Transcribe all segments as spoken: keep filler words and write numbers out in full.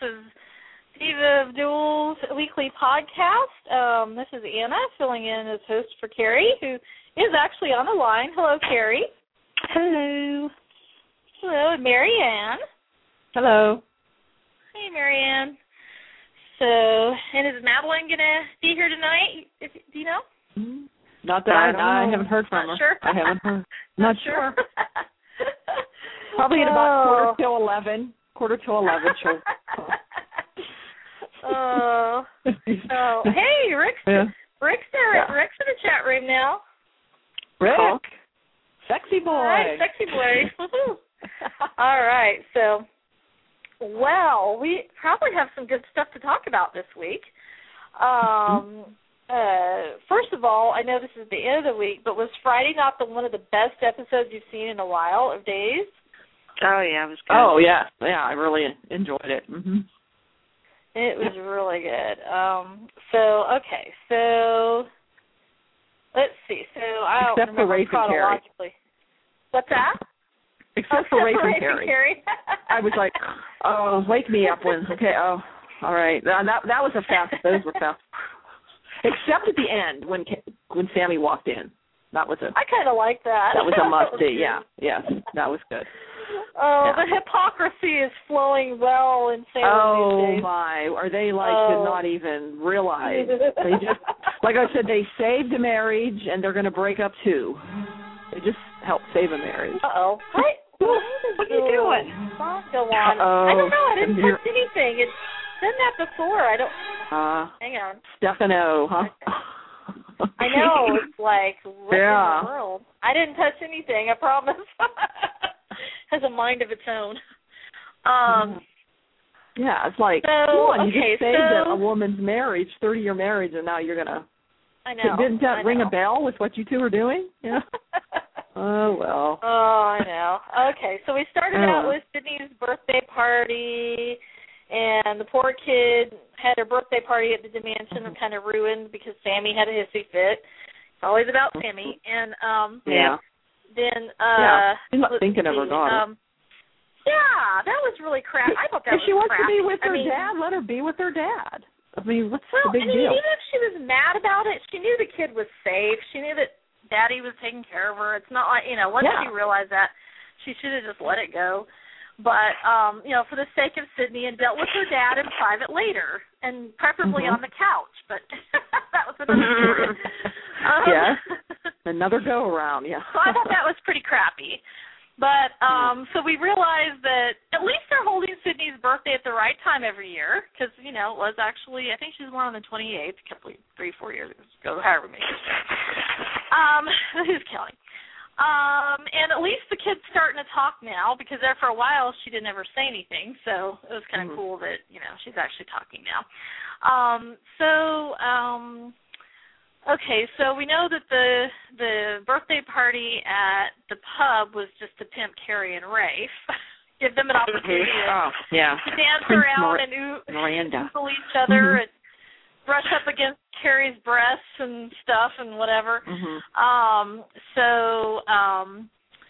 is Diva of Duels weekly podcast. Um, this is Anna filling in as host for Carrie, who is actually on the line. Hello, Carrie. Hello. Hello, and Marianne. Hello. Hey, Marianne. So, and is Madeline going to be here tonight? If, do you know? Mm-hmm. Not that I, I, I haven't heard from Not her. Sure? I haven't heard. Not, Not sure. Probably at about quarter till eleven. Quarter till eleven. She'll. Oh. Oh. Hey, Rick's yeah. Rick's there. Yeah. Rick's in the chat room now. Rick. Cool. Sexy boy. All right, sexy boy. All right. So, well, we probably have some good stuff to talk about this week. Um. Uh, first of all, I know this is the end of the week, but was Friday not the one of the best episodes you've seen in a while of Days? Oh, yeah, it was good. Oh, yeah. Yeah, I really enjoyed it. Mm-hmm. It was really good. Um, so, okay, so let's see. So I don't Except for remember Rafe and chronologically. What's that? Except oh, for Rafe and Rafe Carrie. Carrie. I was like, oh, wake me up when, okay, oh, all right. That, that was a fast, those were fast. Except at the end when when Sammy walked in. That was a. I kind of like that. That was a must-see, yeah. Yes, that was good. Oh, yeah. The hypocrisy is flowing well in Salem Oh, these days. my. Are they like oh. to not even realize? They just, like I said, they saved a marriage, and they're going to break up two. They just helped save a marriage. Uh-oh. What? What are you doing? Go on. Uh-oh. I don't know. I didn't touch anything. It's done that before. I don't. Uh, Hang on. Stefano, huh? I know. It's like, what yeah. in the world? I didn't touch anything, I promise. Has a mind of its own. Um. Yeah, it's like, so, come on, you okay, just saved so, a woman's marriage, thirty-year marriage, and now you're going to... I know. Didn't that I ring know. a bell with what you two are doing? Yeah. Oh, well. Oh, I know. Okay, so we started oh. out with Sydney's birthday party, and the poor kid had her birthday party at the Dimension and kind of ruined because Sammy had a hissy fit. It's always about Sammy. And um, yeah. then... Uh, yeah, she's not thinking of her daughter. Um, yeah, that was really crap. I thought that if was she wants crap. to be with I her mean, dad, let her be with her dad. I mean, what's well, the big I mean, deal? even if she was mad about it, she knew the kid was safe. She knew that Daddy was taking care of her. It's not like, you know, once yeah. she realized that, she should have just let it go. But, um, you know, for the sake of Sydney, and dealt with her dad in private later, and preferably mm-hmm. on the couch. But that was another story. um, yes, another go-around, yeah. So I thought that was pretty crappy. But, um, so we realized that at least they're holding Sydney's birthday at the right time every year, because, you know, it was actually, I think she was born on the twenty-eighth, a couple, three, four years ago, however many years ago. Um, who's counting? Um, and at least the kid's starting to talk now, because there for a while she didn't ever say anything, so it was kind of mm-hmm. cool that, you know, she's actually talking now. Um, so, um... Okay, so we know that the the birthday party at the pub was just to pimp Carrie and Rafe, give them an opportunity oh, yeah. to dance Prince around Mar- and oo- Miranda. ogle each other mm-hmm. and brush up against Carrie's breasts and stuff and whatever. Mm-hmm. Um, so, um,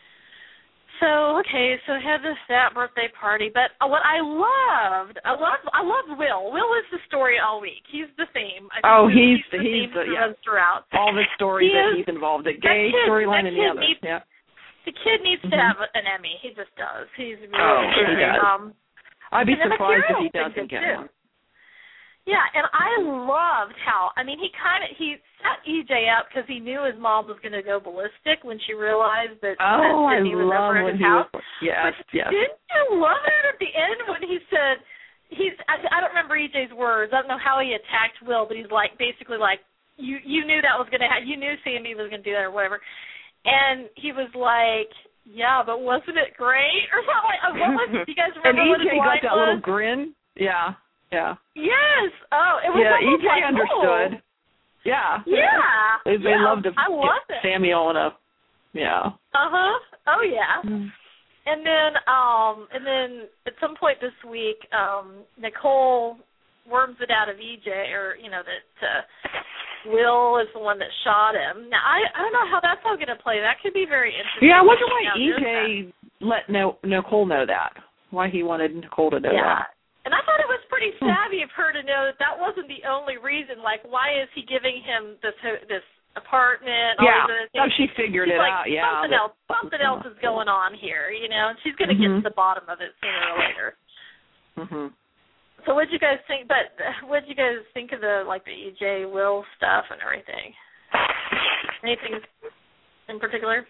so okay, so I had this that birthday party, but what I loved, I loved, I loved Will. Will is the story all week. He's the theme. I think Oh, he's, he's the he's theme the, that yeah. runs throughout. All the stories He that is, he's involved in, gay kid, storyline and the others. Needs, yeah. The kid needs mm-hmm. to have an Emmy. He just does. He's really oh, good. he does. Um, I'd be and surprised if he Akira doesn't get too. one. Yeah, and I loved how, I mean, he kind of, he set E J up because he knew his mom was going to go ballistic when she realized that, oh, that I Sydney was love over at his when he house. was, yes, but yes. Didn't you love it at the end when he said, he's, I, I don't remember E J's words, I don't know how he attacked Will, but he's like, basically like, you you knew that was going to happen, you knew Sammy was going to do that or whatever. And he was like, yeah, but wasn't it great? Or something. What was it? Do you guys remember and what his E J line got that was? little grin. Yeah, yeah. Yes. Oh, it was yeah, E J like, understood. Oh. Yeah. Yeah. They, they yeah. loved to I loved get it. Samuel in a, yeah. Uh-huh. Oh, yeah. Mm. And then um, and then at some point this week, um, Nicole worms it out of E J, or, you know, that uh, Will is the one that shot him. Now, I, I don't know how that's all going to play. That could be very interesting. Yeah, I wonder why Now, E J let no, Nicole know that, why he wanted Nicole to know yeah. that. And I thought it was pretty savvy of her to know that that wasn't the only reason. Like, why is he giving him this this apartment? Yeah, all these oh, she figured she's it like, out. Yeah, something but, else, something else is going on here, you know. And she's going to mm-hmm. get to the bottom of it sooner or later. Mhm. So, what did you guys think? But what did you guys think of the like the E J Will stuff and everything? Anything in particular?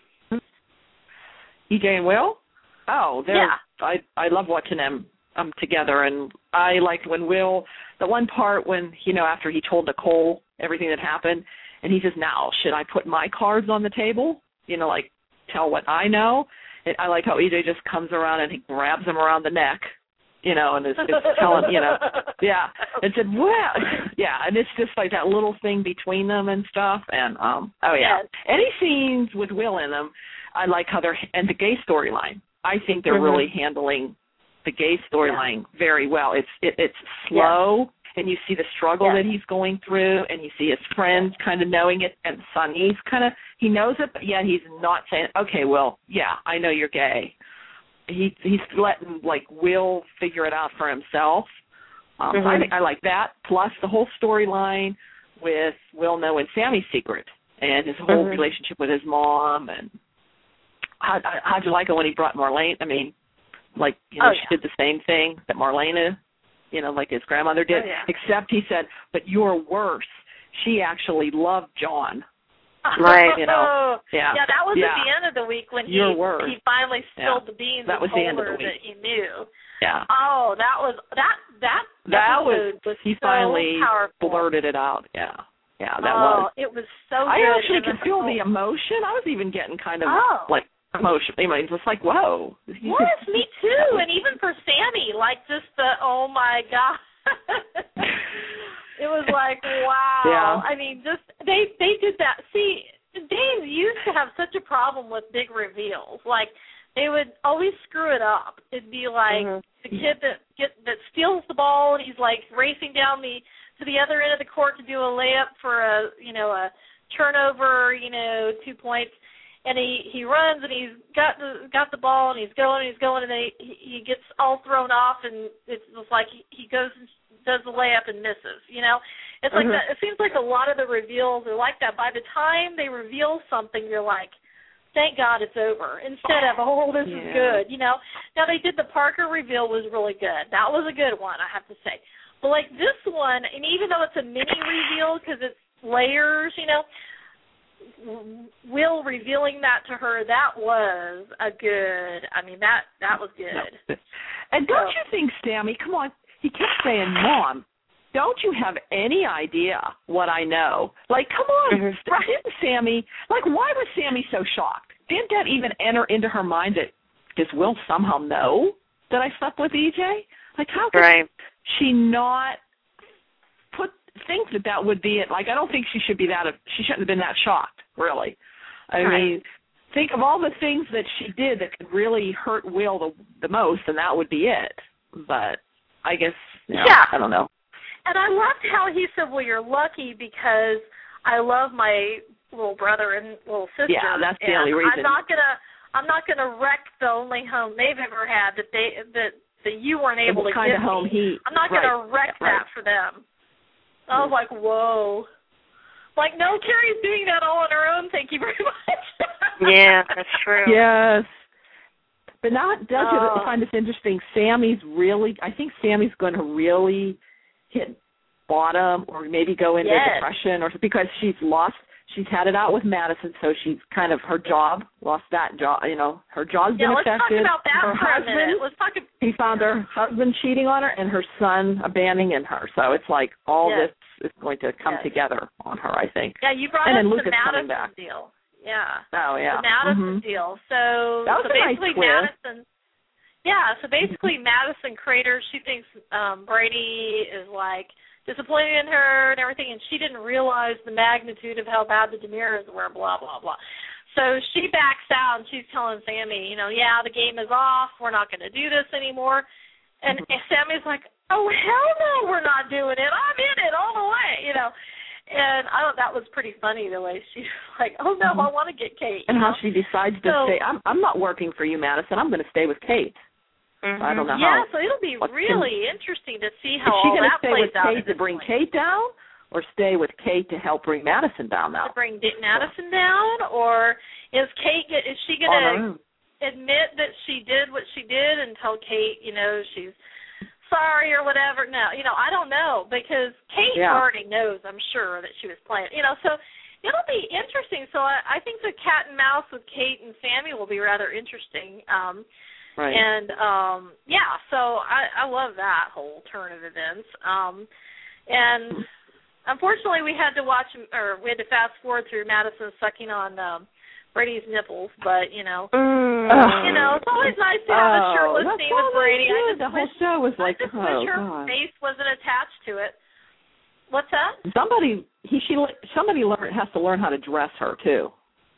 E J and Will? Oh, they're. Yeah. I I love watching them um together, and I liked when Will, the one part when you know after he told Nicole everything that happened, and he says, "Now should I put my cards on the table? You know, like tell what I know." And I like how E J just comes around and he grabs him around the neck, you know, and it's, it's telling, you know, yeah, and said, "Well, yeah," and it's just like that little thing between them and stuff, and um, oh yeah, yes. Any scenes with Will in them, I like how they're and the gay storyline. I think they're mm-hmm. really handling the gay storyline yeah. very well. It's it, it's slow, yeah. and you see the struggle yeah. that he's going through, and you see his friends kind of knowing it, and Sonny's kind of, he knows it, but yet he's not saying, okay, well, yeah, I know you're gay. He He's letting, like, Will figure it out for himself. Um, mm-hmm. so I think I like that, plus the whole storyline with Will knowing Sammy's secret and his whole mm-hmm. relationship with his mom, and how, how'd you like it when he brought Marlene? I mean, like, you know, oh, she yeah. did the same thing that Marlena, you know, like his grandmother did, oh, yeah. except he said, but you're worse. She actually loved John. Right. You know, yeah. Yeah, that was yeah. at the end of the week when he you're worse. he finally spilled yeah. the beans that was and the told end of her the week. that he knew. Yeah. Oh, that was, that, that, that was, was he so finally powerful. blurted it out. Yeah. Yeah, that oh, was. it was so I good. actually and could the feel whole, the emotion. I was even getting kind of, oh. like, emotion. I mean, it was like, whoa. You Yes, could, me too. And even for Sammy, like just the, oh, my God. It was like, wow. Yeah. I mean, just, they, they did that. See, Dave used to have such a problem with big reveals. Like, they would always screw it up. It'd be like mm-hmm. the kid that get that steals the ball and he's like racing down the to the other end of the court to do a layup for a you know a turnover, you know, two points, and he he runs and he's got the got the ball and he's going and he's going and then he he gets all thrown off and it's just like he, he goes and does the layup and misses. You know, it's like mm-hmm. that. It seems like a lot of the reveals are like that. By the time they reveal something, you're like, thank God it's over, instead of, oh, this yeah. is good, you know. Now, they did the Parker reveal was really good. That was a good one, I have to say. But, like, this one, and even though it's a mini reveal because it's layers, you know, Will revealing that to her, that was a good, I mean, that, that was good. And don't so, you think, Sammy, come on, he kept saying, Mom, don't you have any idea what I know? Like, come on, mm-hmm. didn't Sammy, like, why was Sammy so shocked? Didn't that even enter into her mind that, does Will somehow know that I slept with E J? Like, how could right. she not put, think that that would be it? Like, I don't think she should be that, she shouldn't have been that shocked, really. I right. mean, think of all the things that she did that could really hurt Will the, the most, and that would be it. But I guess, you know, yeah. I don't know. And I loved how he said, well, you're lucky because I love my little brother and little sister. Yeah, that's the and only reason. I'm not gonna I'm not gonna wreck the only home they've ever had that they that, that you weren't able the to kind give of home me. he, I'm not right, gonna wreck right. that for them. I was like, whoa. Like, no, Carrie's doing that all on her own, thank you very much. Yeah, that's true. Yes. But now, don't you oh. find this interesting? Sammy's really, I think Sammy's going to really hit bottom or maybe go into yes. depression or because she's lost, she's had it out with Madison, so she's kind of, her job, lost that job, you know, her job's yeah, been let's affected. talk about that her for a husband, minute. Let's talk about he found her husband cheating on her and her son abandoning her. So it's like all yes. this is going to come yes. together on her, I think. Yeah, you brought and up then the Lucas coming Madison back. deal. Yeah. Oh, yeah. The Madison mm-hmm. deal. So, that was so a basically nice twist. Madison, yeah, so basically Madison Crater, she thinks um, Brady is like disappointed in her and everything, and she didn't realize the magnitude of how bad the Demiras were, blah, blah, blah. So she backs out and she's telling Sammy, you know, yeah, the game is off. We're not going to do this anymore. And, and Sammy's like, oh, hell no, we're not doing it. I'm in it all the way, you know. And I thought that was pretty funny the way she's like, oh, no, mm-hmm. I want to get Kate. And know? how she decides to so, say, I'm I'm not working for you, Madison. I'm going to stay with Kate. Mm-hmm. I don't know yeah, how. so it'll be really can, interesting to see how all all that stay plays with out. Kate to bring point. Kate down, or stay with Kate to help bring Madison down now? To bring Madison down, or is Kate is she going to admit that she did what she did and tell Kate, you know, she's sorry or whatever? No, you know, I don't know, because Kate yeah. already knows, I'm sure, that she was playing. You know, so it'll be interesting. So I, I think the cat and mouse with Kate and Sammy will be rather interesting. Um, right. And, um, yeah, so I, I love that whole turn of events. Um, and unfortunately we had to watch, or we had to fast forward through Madison sucking on um, Brady's nipples, but, you know, mm. you know, it's always nice to have a shirtless oh, scene with Brady. I just the wish, whole show was like, I just oh, wish her God. face wasn't attached to it. What's that? Somebody, he, she, somebody learn, has to learn how to dress her, too.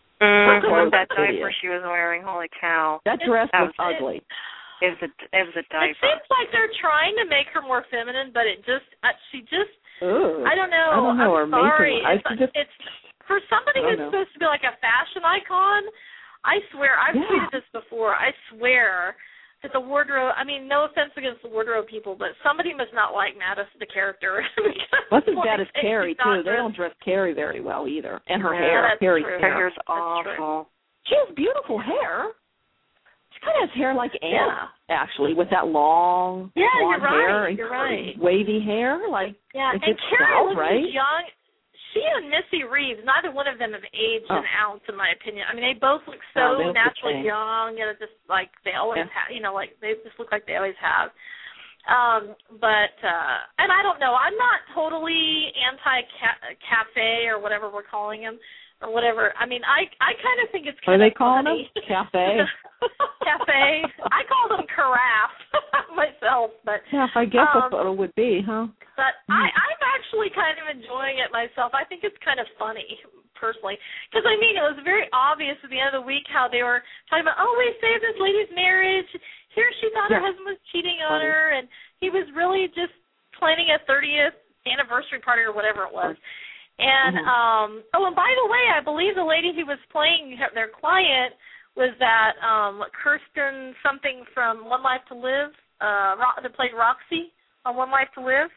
Mm, that diaper she was wearing, holy cow. That dress that was, was ugly. It was, a, it was a diaper. It seems like they're trying to make her more feminine, but it just, uh, she just, Ooh, I don't know. I don't know. I'm sorry. It's, it's, just, it's for somebody who's know. supposed to be like a fashion icon. I swear, I've yeah. tweeted this before. I swear that the wardrobe. I mean, no offense against the wardrobe people, but somebody must not like Madison, the character. That's as bad as Carrie too. They don't dress Carrie very well either, and her yeah, hair. That's Carrie's true. hair. Hair's awful. She has beautiful hair. She kind of has hair like Anna, yeah. actually, with that long yeah, blonde you're right. hair and you're right. wavy hair. Like yeah, and Carrie styles, looks right? young. She and Missy Reeves, neither one of them have aged oh. an ounce, in my opinion. I mean, they both look so no, naturally young, and it's just like they always yeah. have. You know, like they just look like they always have. Um, but uh, and I don't know. I'm not totally anti-cafe or whatever we're calling them. Or whatever. I mean, I I kind of think it's kind of funny. What are they calling funny. them? Cafe? Cafe. I call them carafe myself. But yeah, I guess um, that's what it would be, huh? But I, I'm actually kind of enjoying it myself. I think it's kind of funny, personally. Because, I mean, it was very obvious at the end of the week how they were talking about, oh, we saved this lady's marriage. Here she thought yeah. her husband was cheating on funny. her, and he was really just planning a thirtieth anniversary party or whatever it was. And, mm-hmm. um, oh, and by the way, I believe the lady who was playing her, their client was that um, Kirsten something from One Life to Live, uh, that played Roxy on One Life to Live.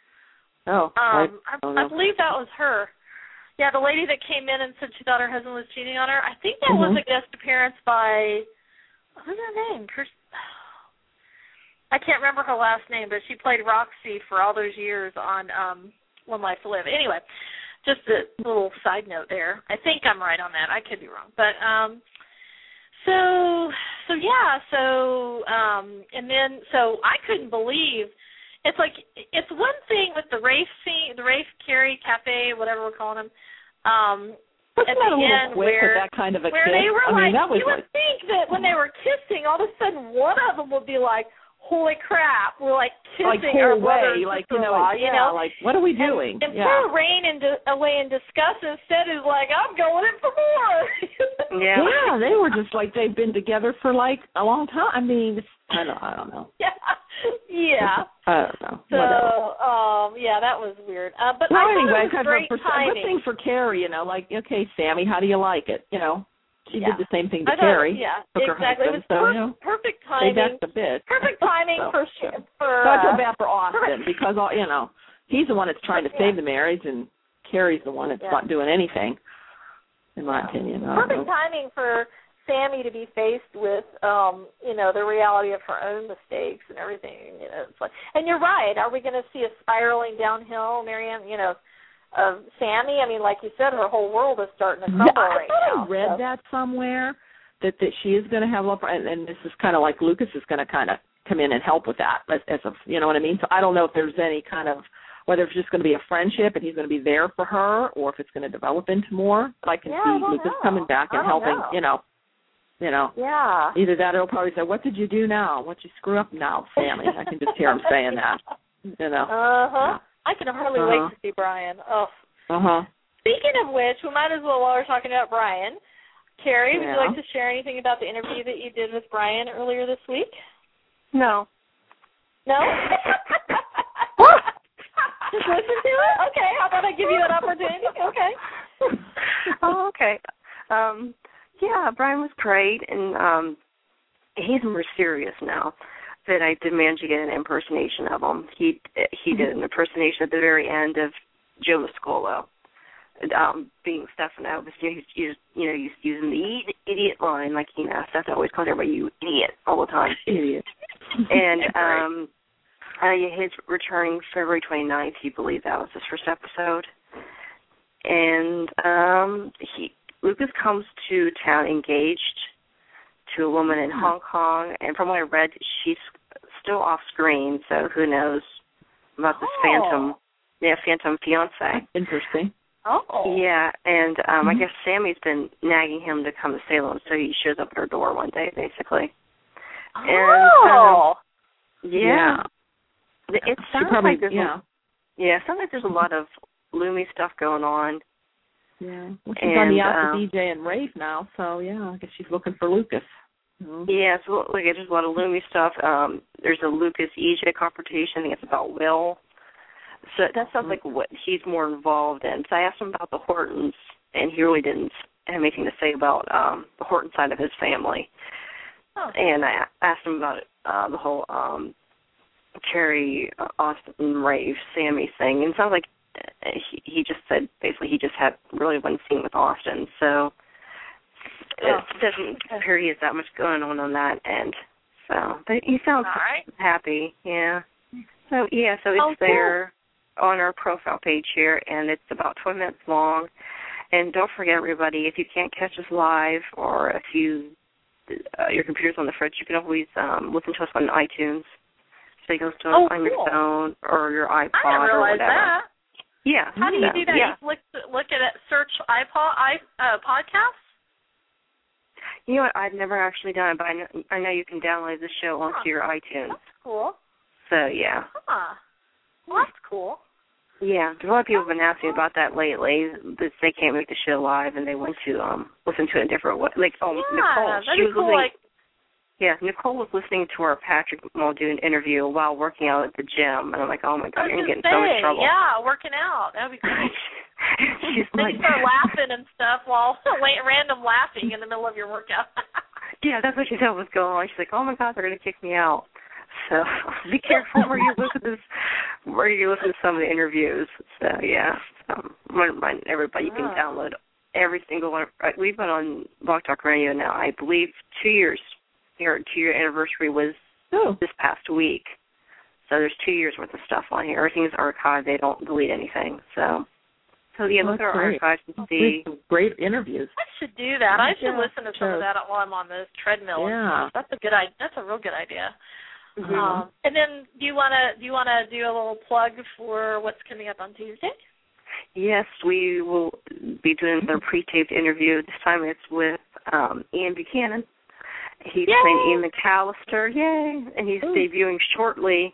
Oh, um, I, I, I believe that was her. Yeah, the lady that came in and said she thought her husband was cheating on her. I think that mm-hmm. was a guest appearance by, what's her name? Kirsten. I can't remember her last name, but she played Roxy for all those years on um, One Life to Live. Anyway. Just a little side note there. I think I'm right on that. I could be wrong. But um so so yeah, so um and then so I couldn't believe it's like it's one thing with the Rafe scene, the Rafe Carrie Cafe, whatever we're calling them. Um Wasn't at that the a little end quick where, with that kind of a where kiss? they were I like mean, that was you would like, think that when they were kissing, all of a sudden one of them would be like, holy crap, we're like kissing like our away, brother, like you know, you yeah, know, like what are we doing? And, and yeah. poor Rain in di- away in disgust instead is like, I'm going in for more. yeah, yeah, they were just like they've been together for like a long time. I mean, it's, I don't, I don't know. Yeah, yeah. I don't know. So, Whatever. um, yeah, that was weird. Uh, but well, I thought anyway, it was great for, timing. good thing for Carrie, you know, like okay, Sammy, how do you like it? You know. She yeah. did the same thing to I thought, Carrie. Yeah, took exactly. Her husband, it was per- so, you know, perfect they timing. backed a bit. Perfect timing so, for yeah. for. So I feel uh, bad for Austin because all you know he's the one that's trying to yeah. save the marriage, and Carrie's the one that's yeah. not doing anything. In my opinion, I perfect timing for Sammy to be faced with, um, you know, the reality of her own mistakes and everything. You know, it's like, and you're right. Are we going to see a spiraling downhill, Marianne? You know. Of Sammy, I mean, like you said, her whole world is starting to crumble yeah, I right thought now. I read so. that somewhere that, that she is going to have, and, and this is kind of like Lucas is going to kind of come in and help with that, as, as a, you know what I mean? So I don't know if there's any kind of, whether it's just going to be a friendship and he's going to be there for her, or if it's going to develop into more. But I can yeah, see I Lucas know. coming back and helping, know. you know. You know, yeah. Either that or he'll probably say, what did you do now? What did you screw up now, Sammy? I can just hear him saying that, you know. Uh-huh. Yeah. I can hardly uh-huh. wait to see Brian. Oh. Uh-huh. Speaking of which, we might as well, while we're talking about Brian, Carrie, would yeah. you like to share anything about the interview that you did with Brian earlier this week? No. No? Just listen to it? Okay, how about I give you that opportunity? Okay. oh, okay. Um, yeah, Brian was great, and um, he's more serious now. that I did manage to get an impersonation of him. He he did an impersonation at the very end of Joe Mascolo, um, being Stefano. You know, he's, you know, he's using the idiot line, like, you know, Stefano always calls everybody you idiot all the time. Idiot. And um, uh, his returning February twenty-ninth, he believed that was his first episode. And um, he Lucas comes to town engaged to a woman in Hong Kong, and from what I read, she's still off screen, so who knows about this oh. phantom, yeah, phantom fiance. Interesting. Oh. Yeah, and um, mm-hmm. I guess Sammy's been nagging him to come to Salem, so he shows up at her door one day, basically. Oh. And, um, yeah. yeah. It sounds probably, like there's yeah. a, yeah, it sounds like there's a lot of Loomy stuff going on. Yeah. Well, she's and, on the out um, with D J and Rafe now, so yeah, I guess she's looking for Lucas. Mm-hmm. Yeah, so like there's a lot of Loomy stuff. Um, there's a Lucas E J confrontation. I think it's about Will. So that sounds like what he's more involved in. So I asked him about the Hortons, and he really didn't have anything to say about um, the Horton side of his family. Oh. And I asked him about uh, the whole um, Carrie, uh, Austin, Rafe, Sammy thing. And it sounds like he, he just said basically he just had really one scene with Austin. So oh. it doesn't appear he has that much going on on that end. So but he sounds right. happy, yeah. So yeah, so it's oh, there cool. on our profile page here, and it's about twenty minutes long. And don't forget, everybody, if you can't catch us live, or if you uh, your computer's on the fridge, you can always um, listen to us on iTunes. So you can listen to us oh, on cool. your phone or your iPod I didn't or realize whatever. that. Yeah. How do you yeah. do that? Yeah. You look look at it, search iPod, i uh, podcasts. You know what? I've never actually done it, but I know, I know you can download the show onto huh. your iTunes. That's cool. So yeah. Huh. Well, that's cool. Yeah, there's a lot of people have been asking about that lately. That they can't make the show live, and they want to um listen to it in different way. Like, oh, yeah, Nicole, that'd she be was cool. listening. Like, Yeah, Nicole was listening to our Patrick Muldoon interview while working out at the gym, and I'm like, oh my God, you're getting in so much trouble. Yeah, working out. That'd be great. She's then like, you start laughing and stuff while random laughing in the middle of your workout. yeah, that's what she thought was going on. She's like, oh my God, they're gonna kick me out. So be careful where you listen to this, where you listen to some of the interviews. So yeah, um, I want to remind everybody you can oh. download every single one. We've been on Blog Talk Radio now, I believe, two years. Your two-year anniversary was oh. this past week. So there's two years worth of stuff on here. Everything's archived. They don't delete anything. So, so yeah, oh, look at our great. archives and oh, see. Great interviews. I should do that. I should yeah, listen to some sure. of that while I'm on the treadmill. Yeah, that's a good idea. That's a real good idea. Mm-hmm. Um, and then, do you want to do you want to do a little plug for what's coming up on Tuesday? Yes, we will be doing their pre-taped interview. This time it's with um, Ian Buchanan. He's Yay! playing Ian McAllister, yay! And he's Ooh. debuting shortly.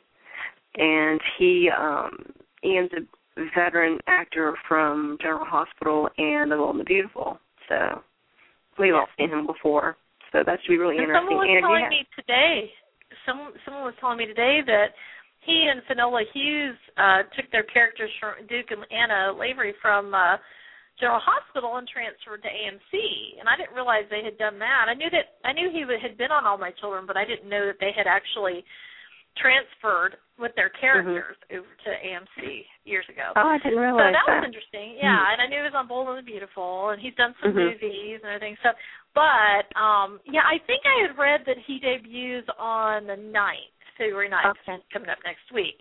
And he, um, Ian's a veteran actor from General Hospital and The Bold and the Beautiful. So we've all seen him before. So that should be really and interesting. Someone was and telling yeah. me today. Some someone was telling me today that he and Finola Hughes uh, took their characters from Duke and Anna Lavery from uh, General Hospital and transferred to A M C, and I didn't realize they had done that. I knew that I knew he had been on All My Children, but I didn't know that they had actually transferred with their characters mm-hmm. over to A M C years ago. Oh, I didn't so realize that. that. was interesting. Yeah, mm-hmm. and I knew he was on Bold and the Beautiful, and he's done some mm-hmm. movies and everything. So, but um, yeah, I think I had read that he debuts on the ninth, February ninth, okay. coming up next week.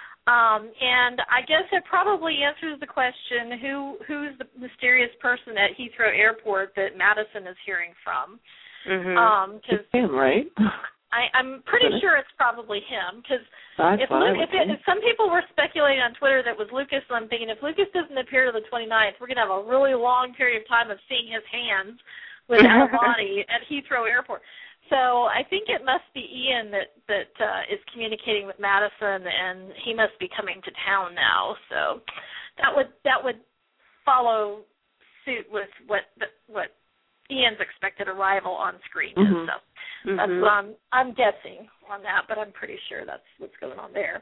Um, and I guess it probably answers the question, who who's the mysterious person at Heathrow Airport that Madison is hearing from? Mm-hmm. Um, cause it's him, right? I, I'm pretty sure it's probably him, because if, if, if some people were speculating on Twitter that it was Lucas, and I'm thinking if Lucas doesn't appear to the twenty-ninth, we're going to have a really long period of time of seeing his hands without a body at Heathrow Airport. So I think it must be Ian that that uh, is communicating with Madison, and he must be coming to town now. So that would that would follow suit with what what Ian's expected arrival on screen is. Mm-hmm. So mm-hmm. that's what I'm I'm guessing on that, but I'm pretty sure that's what's going on there.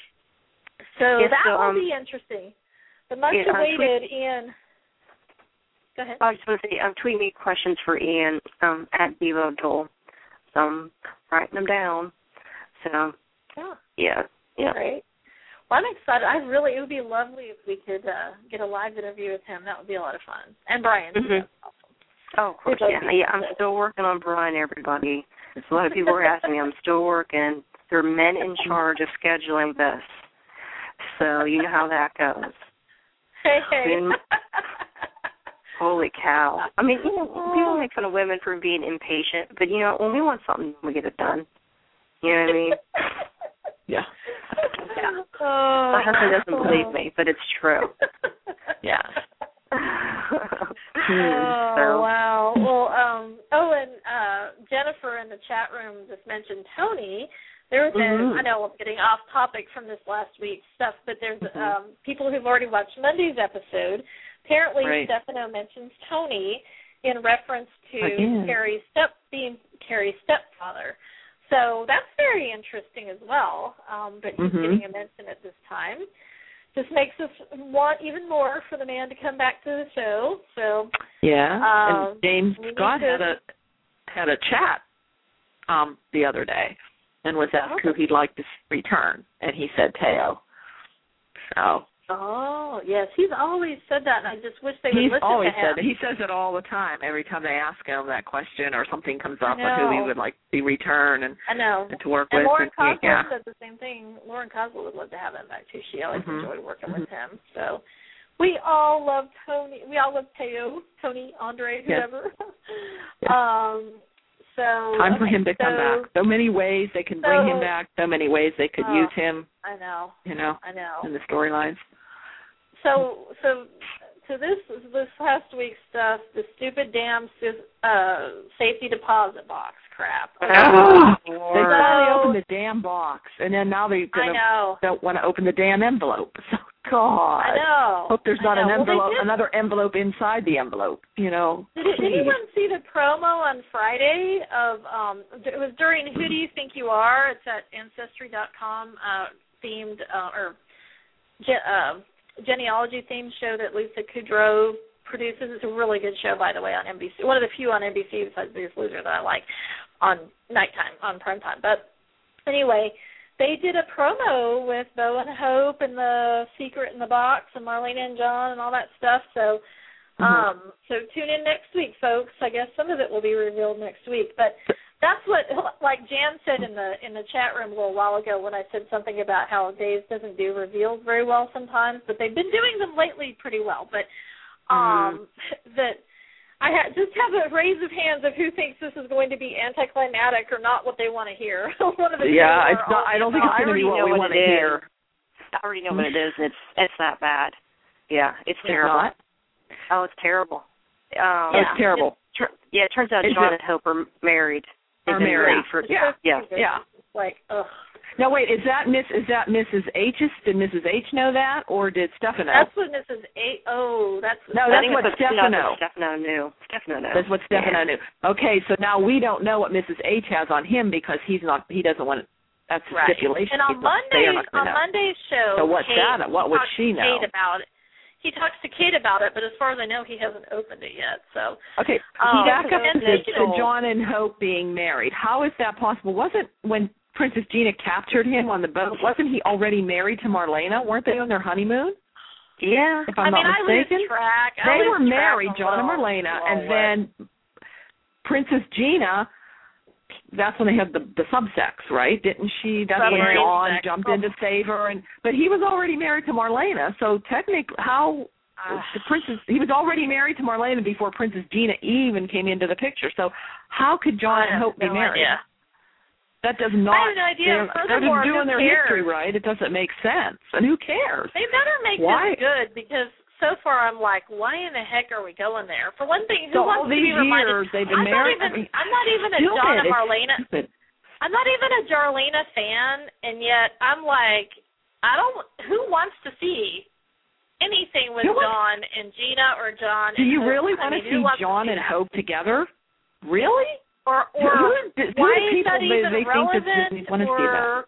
So yes, that so, will um, be interesting. The much yeah, awaited Ian. Go ahead. I was going to say, I'm tweeting me questions for Ian um, at Devo Dole. So I'm writing them down. So, Yeah. yeah, yeah. Great. Well, I'm excited. I really, it would be lovely if we could uh, get a live interview with him. That would be a lot of fun. And Brian, too. Mm-hmm. That's awesome. Oh, of course, yeah. Yeah, I'm still working on Brian, everybody. A lot of people are asking me. I'm still working. There are men in charge of scheduling this. So you know how that goes. Hey, hey. I mean, holy cow. I mean, you know, people make fun of women for being impatient, but, you know, when we want something, we get it done. You know what I mean? Yeah. Yeah. Oh, My husband doesn't believe me, but it's true. Yeah. Oh, so. wow. Well, um, oh, and uh, Jennifer in the chat room just mentioned Tony. There was mm-hmm. a, I know I'm getting off topic from this last week's stuff, but there's mm-hmm. um, people who've already watched Monday's episode. Apparently, right. Stefano mentions Tony in reference to Again. Carrie's step being Carrie's stepfather. So that's very interesting as well, um, but he's mm-hmm. getting a mention at this time. This makes us want even more for the man to come back to the show. So yeah, um, and James Scott had a had a chat um, the other day and was asked who he'd like to return, and he said Teo. So. Oh, yes. He's always said that, and I just wish they would He's listen always to him. said that. He says it all the time. Every time they ask him that question or something comes up I on who he know. would like to return and, I know. and to work and with. Lauren and Coswell yeah. said the same thing. Lauren Coswell would love to have him back, too. She always mm-hmm. enjoyed working mm-hmm. with him. So we all love Tony. We all love Teo, Tony, Andre, whoever. Yes. um, so Time for okay, him to so, come back. So many ways they can so, bring him back. So many ways they could uh, use him. I know. You know. I know. In the storylines. So, so, so this this last week's stuff, the stupid damn uh, safety deposit box crap. Oh, they so, finally opened the damn box, and then now they I know. don't want to open the damn envelope. So, God. I know. Hope there's not I know. an envelope, well, another envelope inside the envelope. You know. Did, did anyone see the promo on Friday of? Um, it was during Who Do You Think You Are? It's at Ancestry dot com uh, themed uh, or. Uh, genealogy themed show that Lisa Kudrow produces. It's a really good show, by the way, on N B C. One of the few on N B C besides Biggest Loser that I like on nighttime, on primetime. But anyway, they did a promo with Bo and Hope and The Secret in the Box and Marlena and John and all that stuff. So, mm-hmm. um, so tune in next week, folks. I guess some of it will be revealed next week. But that's what, like Jan said in the in the chat room a little while ago when I said something about how Days doesn't do reveals very well sometimes, but they've been doing them lately pretty well. But um, mm-hmm. that I ha- just have a raise of hands of who thinks this is going to be anticlimactic or not what they want to hear. One of the yeah, it's not, I don't think it's going to be what we want to hear. I already know what it is, and it's it's that bad. Yeah, it's, it's terrible. Not? Oh, it's terrible. Um, yeah. It's terrible. It, tr- yeah, it turns out is John it, and Hope are married. Are married. For, yeah, yeah, yeah. Like, ugh. Now wait, is that Miss? Is that Missus H's? Did Missus H know that, or did Stefano? That's what Missus H. Oh, that's no, that's what Stefano. No, Stefano knew. Stefano knew. That's what Stefano yeah. knew. Okay, so now we don't know what Missus H has on him because he's not. He doesn't want. That's a right. stipulation. And on Monday, on know. Monday's show, so what's Kate, that? What would she know? Kate about it. He talks to Kate about it, but as far as I know, he hasn't opened it yet. So okay, um, back up to, the, to John and Hope being married. How is that possible? Wasn't when Princess Gina captured him on the boat? Wasn't he already married to Marlena? Weren't they on their honeymoon? Yeah, if I'm I mean, not mistaken. I lose track. I they lose were track married, John and little, Marlena, and then Princess Gina. That's when they had the the subsex, right? Didn't she? That's when John sex. jumped oh. in to save her, and but he was already married to Marlena. So technically, how uh, the princess? He was already married to Marlena before Princess Gina even came into the picture. So how could John and Hope be no married? Idea. That does not. I have no idea. They're, they're just doing their cares? history right. It doesn't make sense, and who cares? They better make Why? this good because. So far, I'm like, why in the heck are we going there? For one thing, who so wants all to these be reminded? years they've been I'm married. Not even, I mean, I'm not even a stupid. John and It's Marlena. stupid. I'm not even a Jarlena fan, and yet I'm like, I don't. Who wants to see anything with who John wants, and Gina or John? Do and you Hope? really I want mean, to see John to and Hope together? Really? Or or who, who, who why is is that they, even they relevant? Think that want to see that?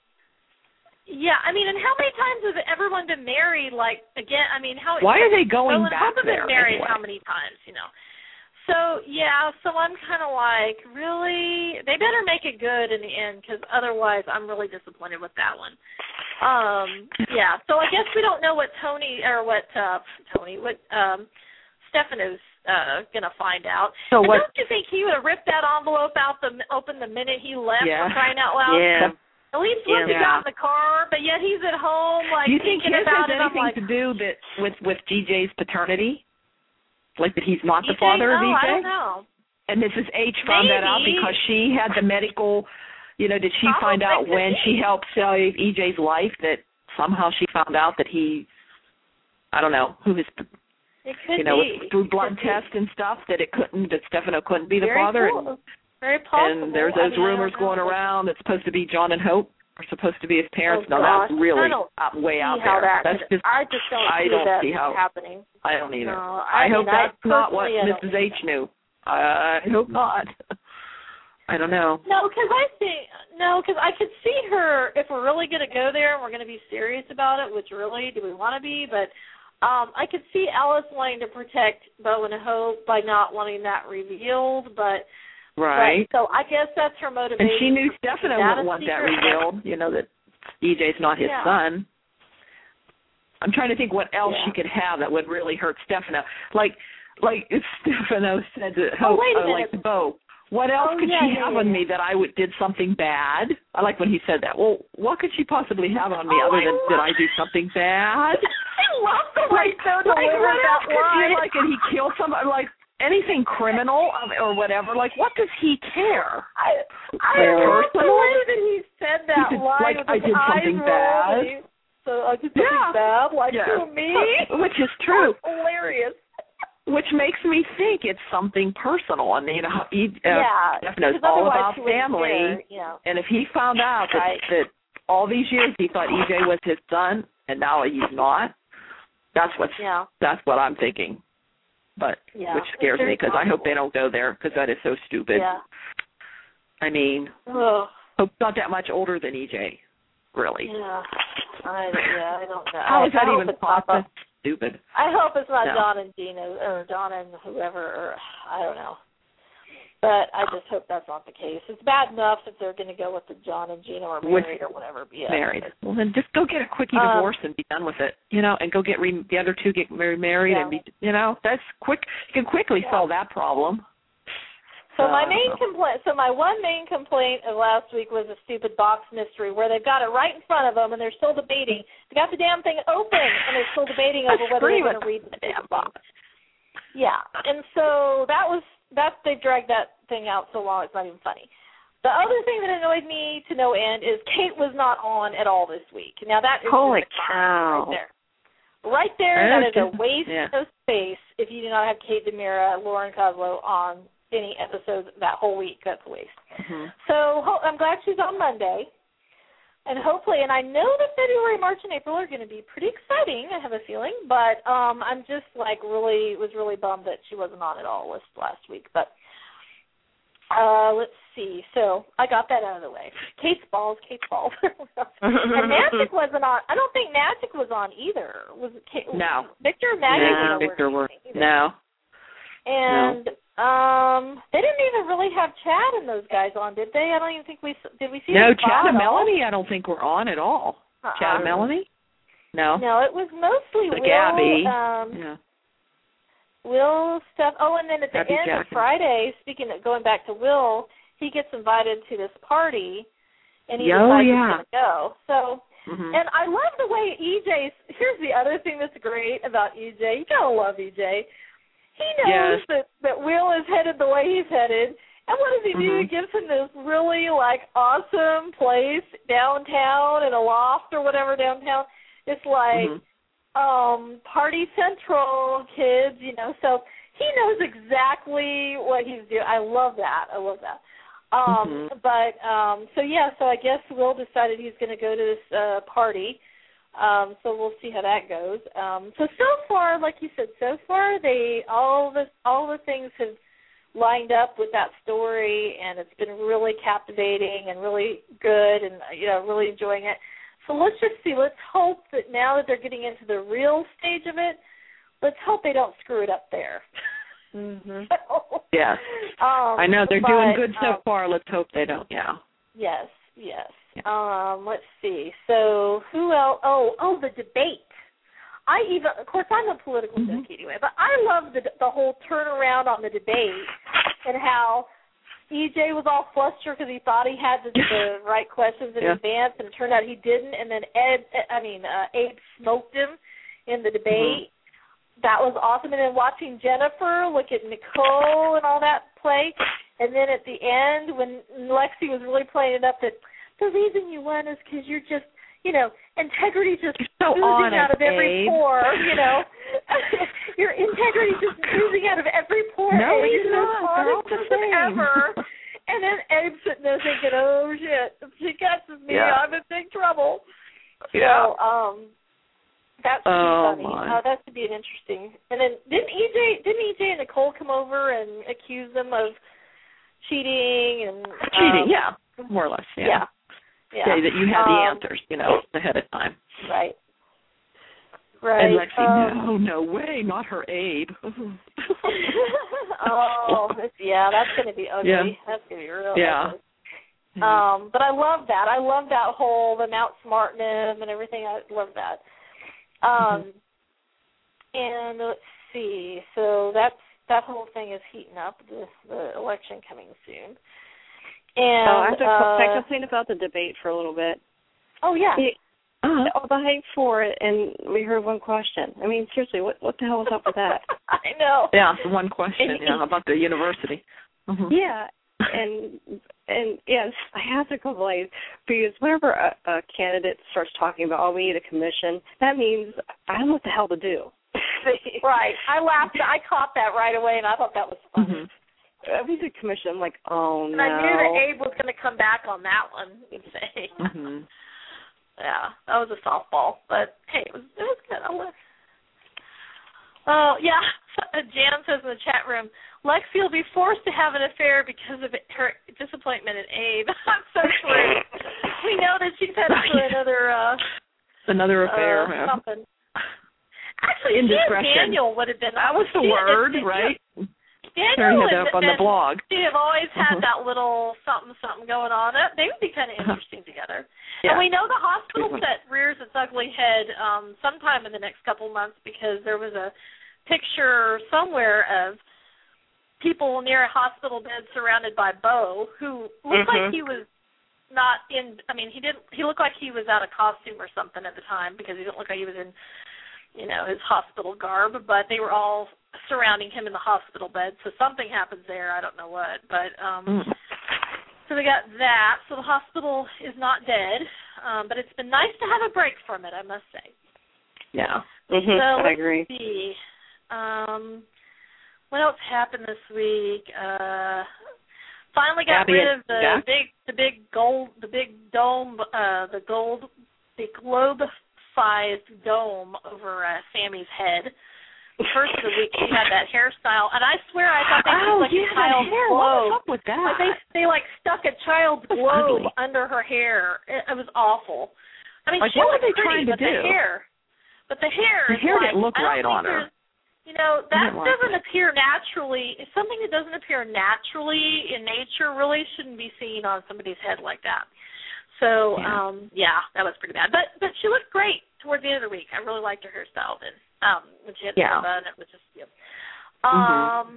Yeah, I mean, and how many times has everyone been married? Like, again, I mean, how... Why are they going well, back Hope have there been married anyway? how many times, you know? So, yeah, so I'm kind of like, really? They better make it good in the end, because otherwise I'm really disappointed with that one. Um, yeah, so I guess we don't know what Tony, or what, uh, Tony, what um, Stefano's uh, going to find out. So and what, don't you think he would have ripped that envelope out the open the minute he left, yeah. for crying out loud? Yeah. At least Yeah. once he got in the car, but yet he's at home, like, do you think thinking his about has it. I'm anything like, to do that with, with D J's paternity? Like that he's not the E J? father of No, E J? I don't know. And Missus H found Maybe. that out because she had the medical, you know, did she Probably find out could when be. she helped save E J's life that somehow she found out that he, I don't know, who his, It could you know, be. through blood Could tests and stuff that it couldn't, that Stefano couldn't be the Very father. cool. And, Very possible. and there's I those mean, I don't rumors know. going around that's supposed to be John and Hope are supposed to be his parents. Oh, no, gosh. that's really I don't out, way see out how there. That That's could, just, I just don't I see don't that see how happening. I don't either. No, I, I, hope mean, that's I not what personally, I Missus don't H knew. I hope not. I don't know. No, because I think no, because I could see her if we're really going to go there and we're going to be serious about it. Which really, do we want to be? But um, I could see Alice wanting to protect Bo and Hope by not wanting that revealed. But Right. But, so I guess that's her motivation. And she knew Stefano wouldn't want that revealed. You know that E J's not his yeah. son. I'm trying to think what else Yeah. she could have that would really hurt Stefano. Like, like if Stefano said to Hope, Oh, wait a uh, like to minute. Bo, what else Oh, could yeah, she yeah, have yeah, on yeah. me that I would did something bad? I like when he said that. Well, what could she possibly have on me Oh, other I than love- did I do something bad? I love the way so Like, delivered what that else could line. you, like, and he killed somebody, like, anything criminal um, or whatever, like, what does he care? I, I Well, love the personal? way that he said that He did, line like, with I his did eyes something rolled bad. and he- So I did something Yeah. bad, like Yeah. to me. Which is true. That's hilarious. Which makes me think it's something personal. And, you know, he, uh, Yeah, Stefano's because all otherwise about she wouldn't family. care, you know. And if he found out that, Right. that all these years he thought E J was his son and now he's not, that's what's Yeah. that's what I'm thinking. But Yeah. which scares It's me because I hope possible. they don't go there because that is so stupid. Yeah. I mean, Ugh. Hope's not that much older than E J, really. Yeah. I, yeah, I don't know. How I, is that I hope even it's not possible? the- Stupid. I hope it's not No. John and Gina or Donna and whoever, or I don't know. But I just hope that's not the case. It's bad enough that they're going to go with the John and Gina or With- married or whatever. But yeah. Married. Well, then just go get a quickie Um, divorce and be done with it, you know, and go get re- the other two get married, married Yeah. and be, you know, that's quick. You can quickly Yeah. solve that problem. So my Uh, main complaint, so my one main complaint of last week was a stupid box mystery where they've got it right in front of them and they're still debating. They got the damn thing open and they're still debating over whether they're going to read the damn box. Yeah, and so that was that they dragged that thing out so long it's not even funny. The other thing that annoyed me to no end is Kate was not on at all this week. Now that is Holy just a cow. right there. Right there, I that is a understand. waste Yeah. of space if you do not have Kate DeMira, Lauren Kozlow on any episodes that whole week. That's a waste. Mm-hmm. So ho- I'm glad she's on Monday. And hopefully, and I know that February, March, and April are going to be pretty exciting, I have a feeling. But um, I'm just, like, really, was really bummed that she wasn't on at all last, last week. But uh, let's see. So I got that out of the way. Kate's balls, Kate's balls. And Magic wasn't on. I don't think Magic was on either. Was it Kate? No. Victor and Magic No. were Victor were, either. no. And um, they didn't even really have Chad and those guys on, did they? I don't even think we did. We see No, them Chad and at all? Melanie I don't think were on at all. Uh-uh. Chad and Melanie? No. No, it was mostly The Will. Gabby. Um, Yeah. Will stuff. Oh, and then at the Gabby end of Jackson. Friday, speaking of going back to Will, he gets invited to this party, and he Oh, decides yeah. he's going to go. So. Mm-hmm. And I love the way E J's, here's the other thing that's great about E J. You got to love E J. He knows Yes. that, that Will is headed the way he's headed. And what does he do? Mhm. He gives him this really, like, awesome place downtown in a loft or whatever downtown. It's like Mhm. um, Party Central, kids, you know. So he knows exactly what he's doing. I love that. I love that. Um, Mhm. But, um, so, yeah, so I guess Will decided he's going to go to this uh, party. Um, so we'll see how that goes. Um, so, so far, like you said, so far, they all the all the things have lined up with that story, and it's been really captivating and really good and, you know, really enjoying it. So let's just see. Let's hope that now that they're getting into the real stage of it, let's hope they don't screw it up there. Mm-hmm. So, yes. Um, I know they're but, doing good so um, far. Let's hope they don't. Yeah. Yes, yes. Yeah. Um, let's see. So who else? Oh, oh, the debate. I even, of course, I'm a political Mm-hmm. junkie anyway, but I love the the whole turnaround on the debate and how E J was all flustered because he thought he had the, the right questions in Yeah. advance, and it turned out he didn't. And then Ed, I mean, uh, Abe smoked him in the debate. Mm-hmm. That was awesome. And then watching Jennifer look at Nicole and all that play. And then at the end, when Lexi was really playing it up, that the reason you won is because you're just, you know, integrity just so oozing honest, out of every Abe. pore, you know. Your integrity just oozing out of every pore. No, Abe. he's You're the not. They're all honest the person same. ever. And then Abe's sitting there thinking, oh, shit, if she catches me, Yeah. I'm in big trouble. Yeah. So, um, that's pretty Oh, funny. my. Uh, that should be an interesting. And then didn't E J, didn't E J and Nicole come over and accuse them of cheating and Cheating, um, yeah, more or less, yeah. Yeah. Yeah. Say that you had the Um, answers, you know, ahead of time. Right. Right. And Lexi, um, no, no way, not her Abe. oh, it's, yeah, that's going to be ugly. Yeah. That's going to be real Yeah. ugly. Um, but I love that. I love that whole them outsmarting him and everything. I love that. Um, mm-hmm. And let's see. So that's that whole thing is heating up. The, the election coming soon. And oh, I have to uh, complain about the debate for a little bit. Oh yeah. He, uh-huh. all the hype for it, and we heard one question. I mean, seriously, what what the hell was up with that? I know. Yeah, the one question. Yeah, about the university. Mm-hmm. Yeah. And and yes, I have to complain because whenever a, a candidate starts talking about, oh, we need a commission, that means I don't know what the hell to do. Right. I laughed. I caught that right away, and I thought that was funny. Mm-hmm. We need a commission. I'm like, oh and no. And I knew that Abe was going to come back on that one and say, mm-hmm. yeah, that was a softball. But hey, it was it was good. I loved. Oh yeah, Jan says in the chat room, Lexi will be forced to have an affair because of her disappointment in Abe. That's so true. We know that she's headed for another uh, another affair. Uh, yeah. something. Actually, she and Daniel would have been. That was the she, word, it, it, right? Daniel had that up on the blog. They have always had uh-huh. that little something something going on. They would be kind of interesting uh-huh. together. Yeah. And we know the hospital set rears its ugly head um, sometime in the next couple of months because there was a picture somewhere of people near a hospital bed surrounded by Bo who looked mm-hmm. like he was not in, I mean, he didn't, he looked like he was out of costume or something at the time because he didn't look like he was in, you know, his hospital garb, but they were all surrounding him in the hospital bed, so something happens there, I don't know what, but, um, mm. so we got that, so the hospital is not dead, um, but it's been nice to have a break from it, I must say. Yeah. Mm-hmm. So I let's agree. see. Um, what else happened this week? Uh, finally got Abby rid of the Jack? big, the big gold, the big dome, uh, the gold, the globe-sized dome over uh, Sammy's head. First of the week, she had that hairstyle, and I swear I thought they oh, was like yeah, a child's hair. globe. What was up with that? Like they they like stuck a child's That's globe ugly. under her hair. It, it was awful. I mean, like, she what was were they pretty, trying to but the do? hair, but the hair, The hair like, didn't look I don't right think on her. there's- You know, that like doesn't it. appear naturally. Something that doesn't appear naturally in nature really shouldn't be seen on somebody's head like that. So, yeah, um, yeah that was pretty bad. But but she looked great toward the end of the week. I really liked her hairstyle then. Um, when she had yeah. the bun, it was just, yeah. Um, mm-hmm.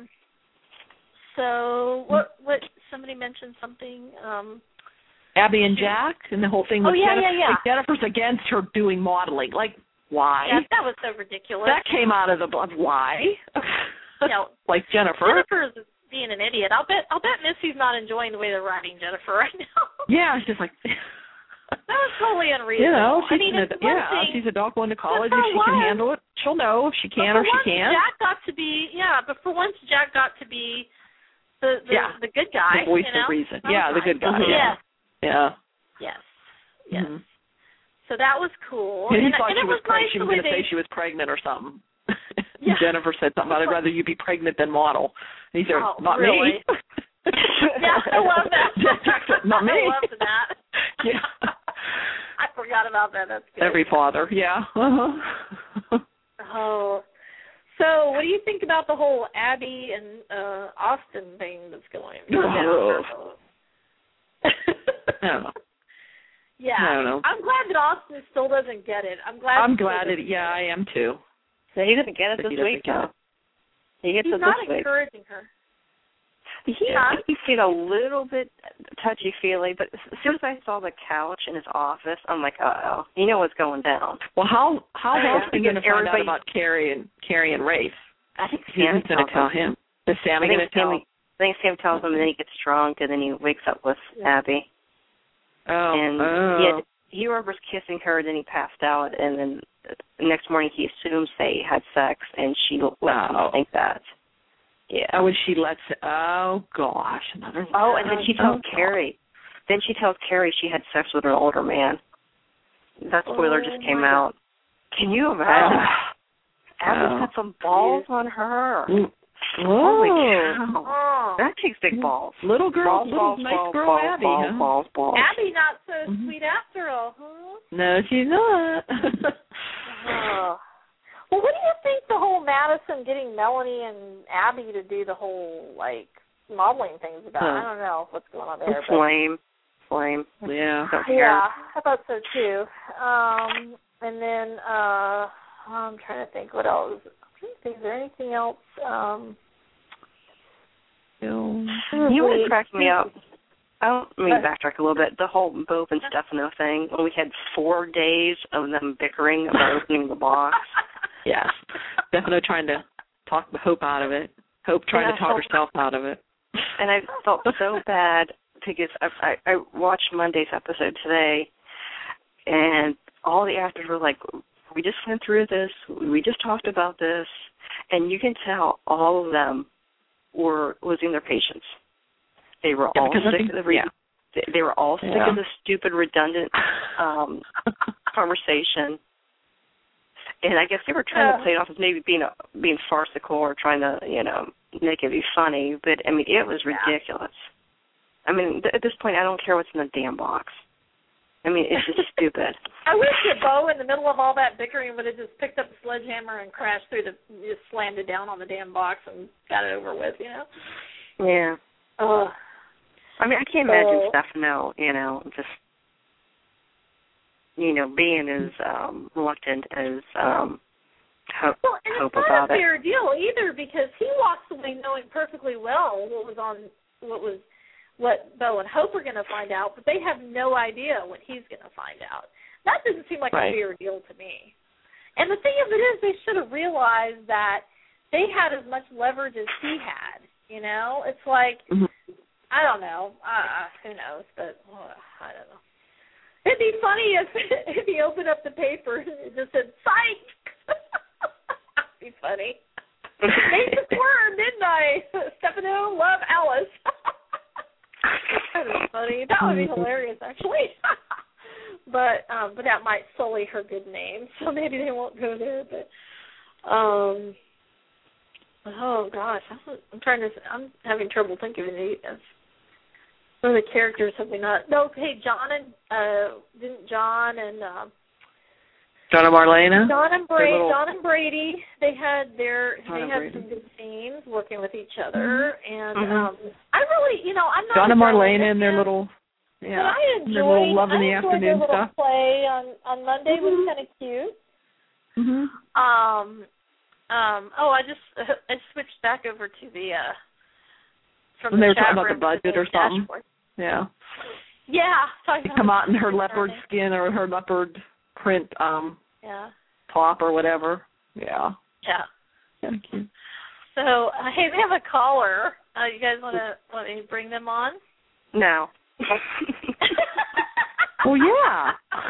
so what? What? Somebody mentioned something. Um, Abby and Jack and the whole thing oh with yeah, Jennifer. yeah, yeah. Like Jennifer's against her doing modeling. Like, why? Yeah, that was so ridiculous. That came out of the why? You know, like Jennifer. Jennifer's being an idiot. I'll bet. I'll bet Missy's not enjoying the way they're writing Jennifer right now. Yeah, it's just like. That was totally unreasonable. You know, she's I mean, an, it's yeah, one thing, she's a adult going to college. for If she can once- handle it, she'll know if she can but or for she once, can't. Jack got to be, yeah, but for once Jack got to be the the, Yeah. the good guy. The voice you know? of reason. That Yeah, was the good guy. nice. Yeah. Yeah. Yes. Yes. Mm-hmm. So that was cool. And he and, thought and she it was, was preg- nice she the was way going to say they- she was pregnant or something. Yeah. Jennifer said something about I'd rather you be pregnant than model. And he said, Oh, not really? me. Yeah, I love that. Jack said, not me. I love that. Yeah. I forgot about that. That's good. Every father, yeah. Uh-huh. Oh. So, what do you think about the whole Abby and uh, Austin thing that's going Oh. on? I don't know. Yeah, I don't know. I'm glad that Austin still doesn't get it. I'm glad. I'm glad that. Yeah, I am too. So he doesn't get it That this he week, doesn't get though. it. He gets He's it not this week. encouraging her. He, Yeah. he seemed a little bit touchy-feely, but as soon as I saw the couch in his office, I'm like, uh-oh, you know what's going down. Well, how how Yeah. else are you going to find out Everybody- about Carrie and Carrie and Rafe? I think Who's Sammy going to tell tells him? Is I Sammy think going to tell him? Sammy, I think Sam tells him, and then he gets drunk, and then he wakes up with Abby. Oh, and oh. he, had, he remembers kissing her, then he passed out, and then the next morning he assumes they had sex, and she lets Wow. him think that. Yeah. Oh, and she lets. Oh gosh, another. Oh, and then she tells Oh, Carrie. Then she tells Carrie she had sex with an older man. That spoiler Oh, just came my out. Can you imagine? Oh. Abby's Oh. got some balls on her. Mm. Holy Oh. cow. Oh. That takes big balls. Little girl, balls, little balls, nice balls, girl balls, Abby. balls, huh? balls, balls. Abby not so Mhm. sweet after all, huh? No, she's not. Oh. Well, what do you think the whole Madison getting Melanie and Abby to do the whole, like, modeling things about? Huh. I don't know what's going on there. It's but lame. Flame. Yeah. Don't care. yeah, I thought so too. Um, and then uh, I'm trying to think what else. I'm trying to think, is there anything else? Um, No. You know what cracked me up? I don't mean to backtrack a little bit. The whole Bob and Stefano thing, when we had four days of them bickering about opening the box. Yes. Stefano trying to talk Hope out of it. Hope trying Yeah, to talk Hope- herself out of it. And I felt so bad because I, I, I watched Monday's episode today, and all the actors were like, we just went through this, we just talked about this, and you can tell all of them were losing their patience. They were Yeah, all because I sick think- of the re- yeah. they, they were all sick Yeah. of the stupid, redundant um, conversation. And I guess they were trying Yeah. to play it off as maybe being a, being farcical or trying to, you know, make it be funny. But, I mean, it was ridiculous. I mean, th- at this point, I don't care what's in the damn box. I mean, it's just stupid. I wish that Bo, in the middle of all that bickering, would have just picked up a sledgehammer and crashed through the, just slammed it down on the damn box and got it over with, you know? Yeah. Ugh. I mean, I can't imagine So- Stefano, you know, just, you know, being as um, reluctant as um, Hope, Well, and hope it's not about a it. fair deal either, because he walks away knowing perfectly well what was on, what was, what Bo and Hope are going to find out, but they have no idea what he's going to find out. That doesn't seem like Right. a fair deal to me. And the thing of it is, they should have realized that they had as much leverage as he had. You know, it's like, Mhm. I don't know, uh, who knows, but uh, I don't know. It'd be funny if if he opened up the paper and it just said psych. That'd be funny. Made the squirm, didn't I? Stefano, love Alice. That is funny. That would be hilarious, actually. but um, but that might sully her good name, so maybe they won't go there. But um, oh gosh, I'm, I'm trying to. I'm having trouble thinking of any. Of some of the characters have we not? No, hey, John and uh, didn't John and. Uh, John and Marlena? John and Brady, little- John and Brady, they had their, John they and had Brady. some good scenes working with each other, and Mhm. um, I really, you know, I'm not. John and a Marlena and their fan, little, But yeah, I enjoyed, their little love in the I enjoyed afternoon their little stuff. play on on Monday was Mhm. kind of cute. Mm-hmm. Um, um, oh, I just I switched back over to the uh, from When the they were chat talking about room the budget to or something. dashboard. Yeah. Yeah, talking They about come the out in her budget leopard on it. skin or her leopard print um Yeah, top or whatever. Yeah. yeah. Kind of cute. So uh, hey, we have a caller. Uh, you guys want to want me to bring them on? No. Well, yeah.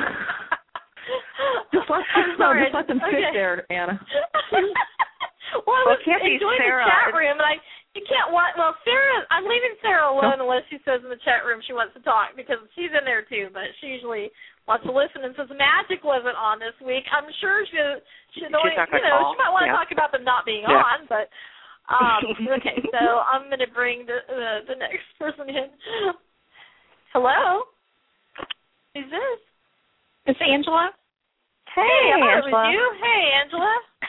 Just let, just, no, All right, just let them okay. sit there, Anna. Well, I Well, was it can't be enjoying Sarah. the chat room, and I you can't watch. Well, Sarah, I'm leaving Sarah alone No. unless she says in the chat room she wants to talk because she's in there too. But she usually wants to listen. And since Magic wasn't on this week, I'm sure she she's only not you gonna know call. she might want to Yeah. talk about them not being Yeah. on. But um, okay, so I'm going to bring the, the the next person in. Hello, who's this? It's Angela. Hey, I thought it Angela. was you. Hey, Angela.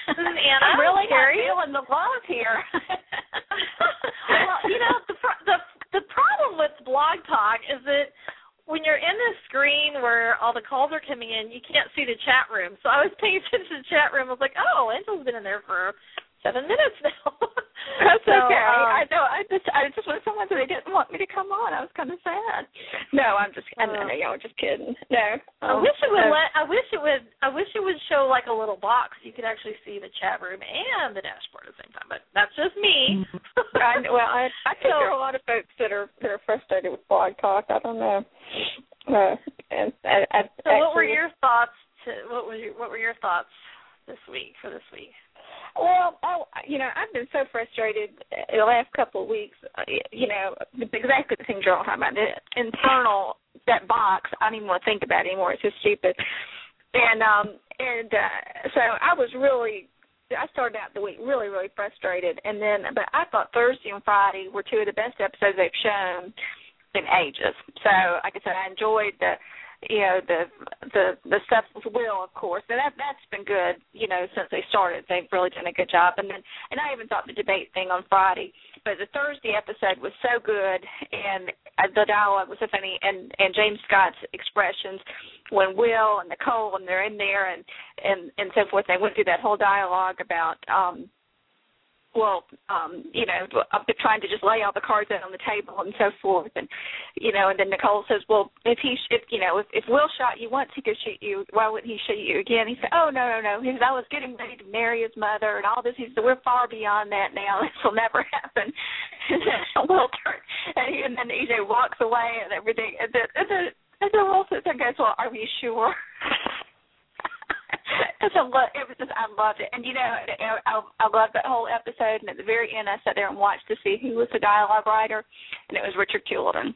This is Anna. I'm really Carrie. not feeling the love here. Well, you know, the, pro- the the problem with Blog Talk is that when you're in this screen where all the calls are coming in, you can't see the chat room. So I was paying attention to the chat room. I was like, oh, Angel's been in there for seven minutes now. That's so, okay. Um, I know. I just, I just when someone said they didn't want me to come on, I was kind of sad. No, I'm just, I know, y'all just kidding. No. I Um, wish it would no. let. I wish it would. I wish it would show like a little box. You could actually see the chat room and the dashboard at the same time. But that's just me. I, well, I, I think So- there are a lot of folks that are that are frustrated with Blog Talk. I don't know. Uh, and, I, I, So, what were actually- your thoughts? To what was your What were your thoughts this week for this week? Well, oh, you know, I've been so frustrated in the last couple of weeks. uh, You know, exactly the things you're all talking about. The internal, that box, I don't even want to think about it anymore. It's just stupid. And um, and uh, so I was really, I started out the week really, really frustrated. And then, but I thought Thursday and Friday were two of the best episodes they've shown in ages. So, like I said, I enjoyed the, you know, the the the stuff with Will, of course, and that that's been good, you know, since they started. They've really done a good job, and then and I even thought the debate thing on Friday, but the Thursday episode was so good, and uh, the dialogue was so funny, and and James Scott's expressions when Will and Nicole and they're in there and and and so forth. They went through that whole dialogue about. um Well, um, you know, I've been trying to just lay all the cards out on the table and so forth, and you know, and then Nicole says, "Well, if he, if you know, if, if Will shot you once, he could shoot you. Why wouldn't he shoot you again?" He said, "Oh no, no, no." He said, "I was getting ready to marry his mother and all this." He said, "We're far beyond that now. This will never happen." And then Will turns, and, he, and then E J walks away and everything, and then and then, and then Will sits and goes, "Well, are you sure?" It's a lo- it was just, I loved it. And, you know, I, I loved that whole episode. And at the very end, I sat there and watched to see who was the dialogue writer, and it was Richard Culleton.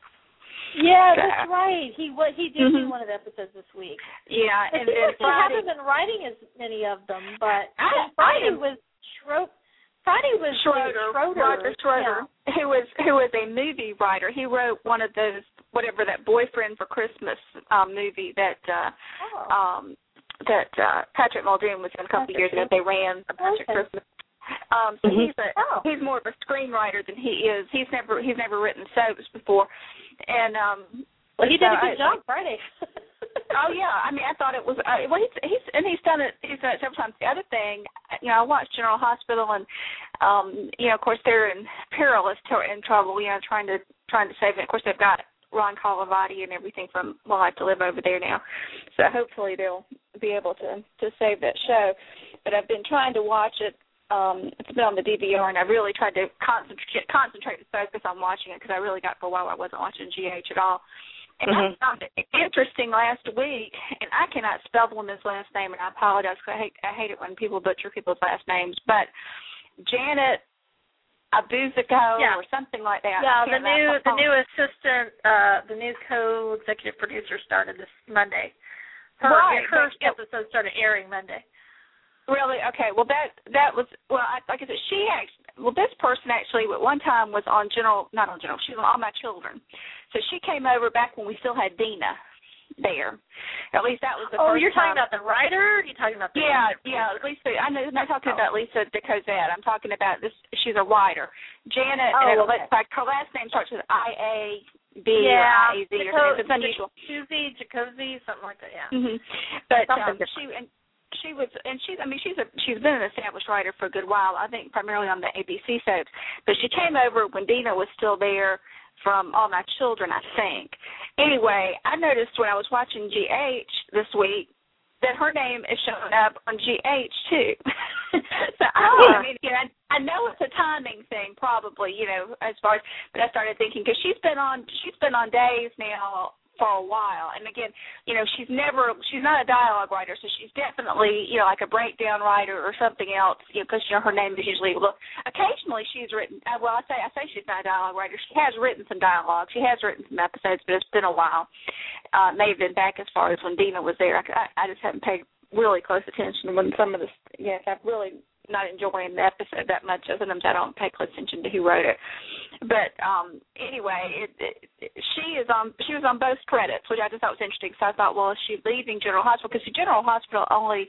Yeah, So, that's right. He what he did mm-hmm. do one of the episodes this week. Yeah, The and thing then is, they Friday. haven't been writing as many of them, but I, and Friday I am, was Schro- Friday was Schroeder, Schroeder, Roger Schroeder, yeah. who was who was a movie writer. He wrote one of those whatever that Boyfriend for Christmas um, movie that uh, Oh. um, that uh, Patrick Muldoon was in a couple of years ago. They ran a Patrick Okay. Christmas. Um, so Mm-hmm. he's a Oh. he's more of a screenwriter than he is. He's never he's never written soaps before, and um, Well, he did a so good I, job Friday. Oh yeah, I mean, I thought it was. Uh, well, he's he's and he's done it. He's done it several times. The other thing, you know, I watched General Hospital, and um, you know, of course, they're in perilous ter- in trouble. You know, trying to trying to save it. Of course, they've got Ron Calavati and everything from One Life to Live over there now. So hopefully they'll be able to to save that show. But I've been trying to watch it. Um, it's been on the D V R, and I really tried to concentrate concentrate and focus on watching it because I really got for a while I wasn't watching G H at all. And Mm-hmm. I found it interesting last week, and I cannot spell his last name, and I apologize because I hate, I hate it when people butcher people's last names. But Janet Abuzico Yeah. or something like that. Yeah, I the can't new remember. the new assistant, uh, the new co-executive producer started this Monday. Her Right, her but- episode started airing Monday. Really? Okay. Well, that that was well. I, like I said, she actually. Well, this person actually at one time was on General, not on General. She was on All My Children. So she came over back when we still had Dina there. At least that was the Oh, first you're talking time. about the writer? Or are you talking about the Yeah, yeah. At least I know. I'm not talking about Lisa DeCozette. I'm talking about this. She's a writer. Janet. Oh, and okay. it's like her last name starts with I A B Yeah, or I A Z or something. It's unusual. Susie, Jacuzzi, something like that. Yeah. Mm-hmm. But Something um, different. she and she was, and she's. I mean, she's a she's been an established writer for a good while. I think primarily on the A B C soaps. But she came over when Dina was still there from All My Children, I think. Anyway, I noticed when I was watching G H this week that her name is showing up on G H too. So I, I mean, you know, I, I know it's a timing thing, probably, you know, as far as. But I started thinking because she's been on she's been on days now for a while, and again, you know, she's never she's not a dialogue writer, so she's definitely, you know, like a breakdown writer or something else, you know, because you know her name is usually. Well, occasionally she's written. Uh, well, I say I say she's not a dialogue writer. She has written some dialogue. She has written some episodes, but it's been a while. Uh, may have been back as far as when Dina was there. I, I just haven't paid really close attention when some of this. Yes, I've really not enjoying the episode that much. Sometimes I don't pay close attention to who wrote it. But um, anyway, it, it, it, she is on. She was on both credits, which I just thought was interesting. So I thought, well, is she leaving General Hospital? Because General Hospital only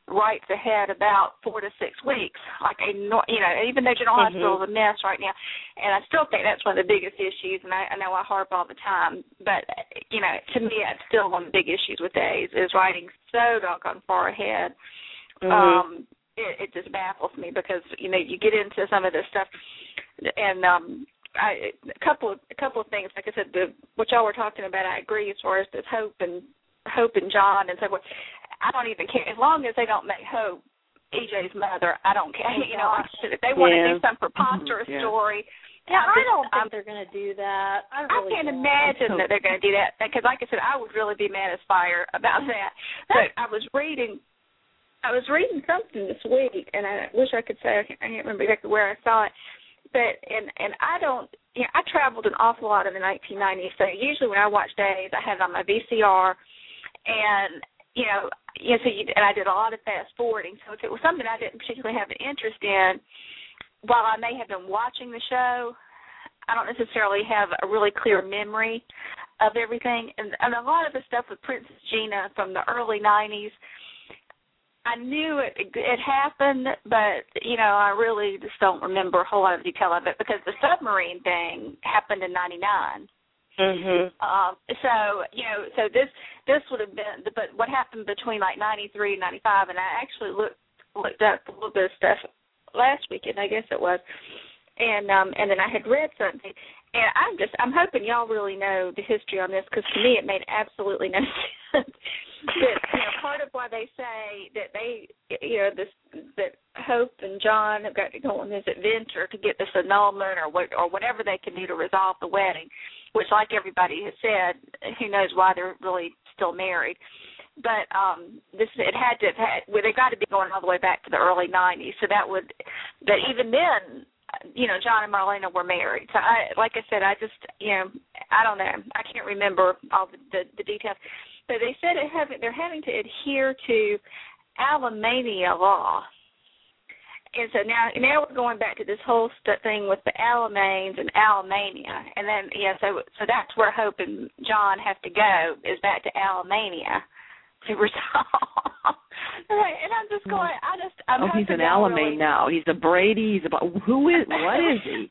rights ahead about four to six weeks. Like a, you know, even though General mm-hmm. Hospital is a mess right now, and I still think that's one of the biggest issues. And I, I know I harp all the time, but you know, to me, it's still one of the big issues with days is writing so doggone far ahead. Mm-hmm. Um, it, it just baffles me because you know you get into some of this stuff, and um, I, a couple of a couple of things. Like I said, the, what y'all were talking about, I agree as far as this Hope and Hope and John and so forth. I don't even care as long as they don't make Hope E J's mother. I don't care. You know, if they want yeah. to do some preposterous yeah. story. Yeah, I, just, I don't think I'm, they're going to do that. I, I really can't don't. imagine that they're going to do that because, like I said, I would really be mad as fire about that. But I was reading, I was reading something this week, and I wish I could say I can't, I can't remember exactly where I saw it. But and and I don't. You know, I traveled an awful lot in the nineteen nineties. So usually when I watch days, I have it on my V C R, and you know, you know, so you, and I did a lot of fast forwarding. So if it was something I didn't particularly have an interest in, while I may have been watching the show, I don't necessarily have a really clear memory of everything. And, and a lot of the stuff with Princess Gina from the early nineties, I knew it, it happened, but, you know, I really just don't remember a whole lot of detail of it because the submarine thing happened in ninety-nine. Mhm. Um, so you know, so this this would have been, but what happened between like ninety-three and ninety-five, and I actually looked looked up a little bit of stuff last weekend, I guess it was, and um, and then I had read something, and I'm just I'm hoping y'all really know the history on this because to me it made absolutely no sense. That you know, part of why they say that they you know this that Hope and John have got to go on this adventure to get this annulment or what or whatever they can do to resolve the wedding. Which, like everybody has said, who knows why they're really still married. But um, this it had to have had, well, they got to be going all the way back to the early nineties. So that would, but even then, you know, John and Marlena were married. So, I, like I said, I just, you know, I don't know. I can't remember all the, the, the details. But they said it having, they're having to adhere to Alimania law. And so now, now we're going back to this whole st- thing with the Alamains and Alimania, and then yeah, so so that's where Hope and John have to go is back to Alimania to resolve. And I'm just going, I just, I'm oh, he's an Alamain really... now. He's a Brady. He's about who is? What is he?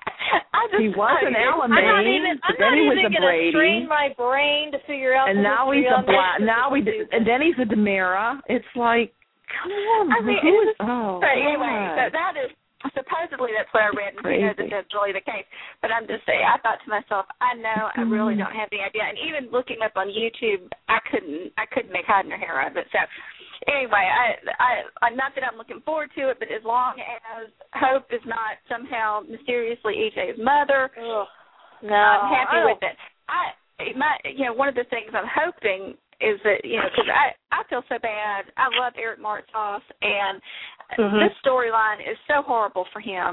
I just, he was an Alamain, I'm not even, but I'm then not he was even a Brady. Train my brain to figure out. And the now he's a black. Now we, and then he's a Demira. It's like. Come on, I mean, who is, is, oh, but anyway, so that is, supposedly that's what I read, and you know that that's really the case. But I'm just saying, I thought to myself, I know I really don't have any idea. And even looking up on YouTube, I couldn't, I couldn't make head nor hair of it. So anyway, I, I, I, not that I'm looking forward to it, but as long as Hope is not somehow mysteriously E J's mother, Ugh, no, I'm happy I with it. I, my, you know, one of the things I'm hoping is that, you know, because I, I feel so bad. I love Eric Martsolf, and mm-hmm. this storyline is so horrible for him.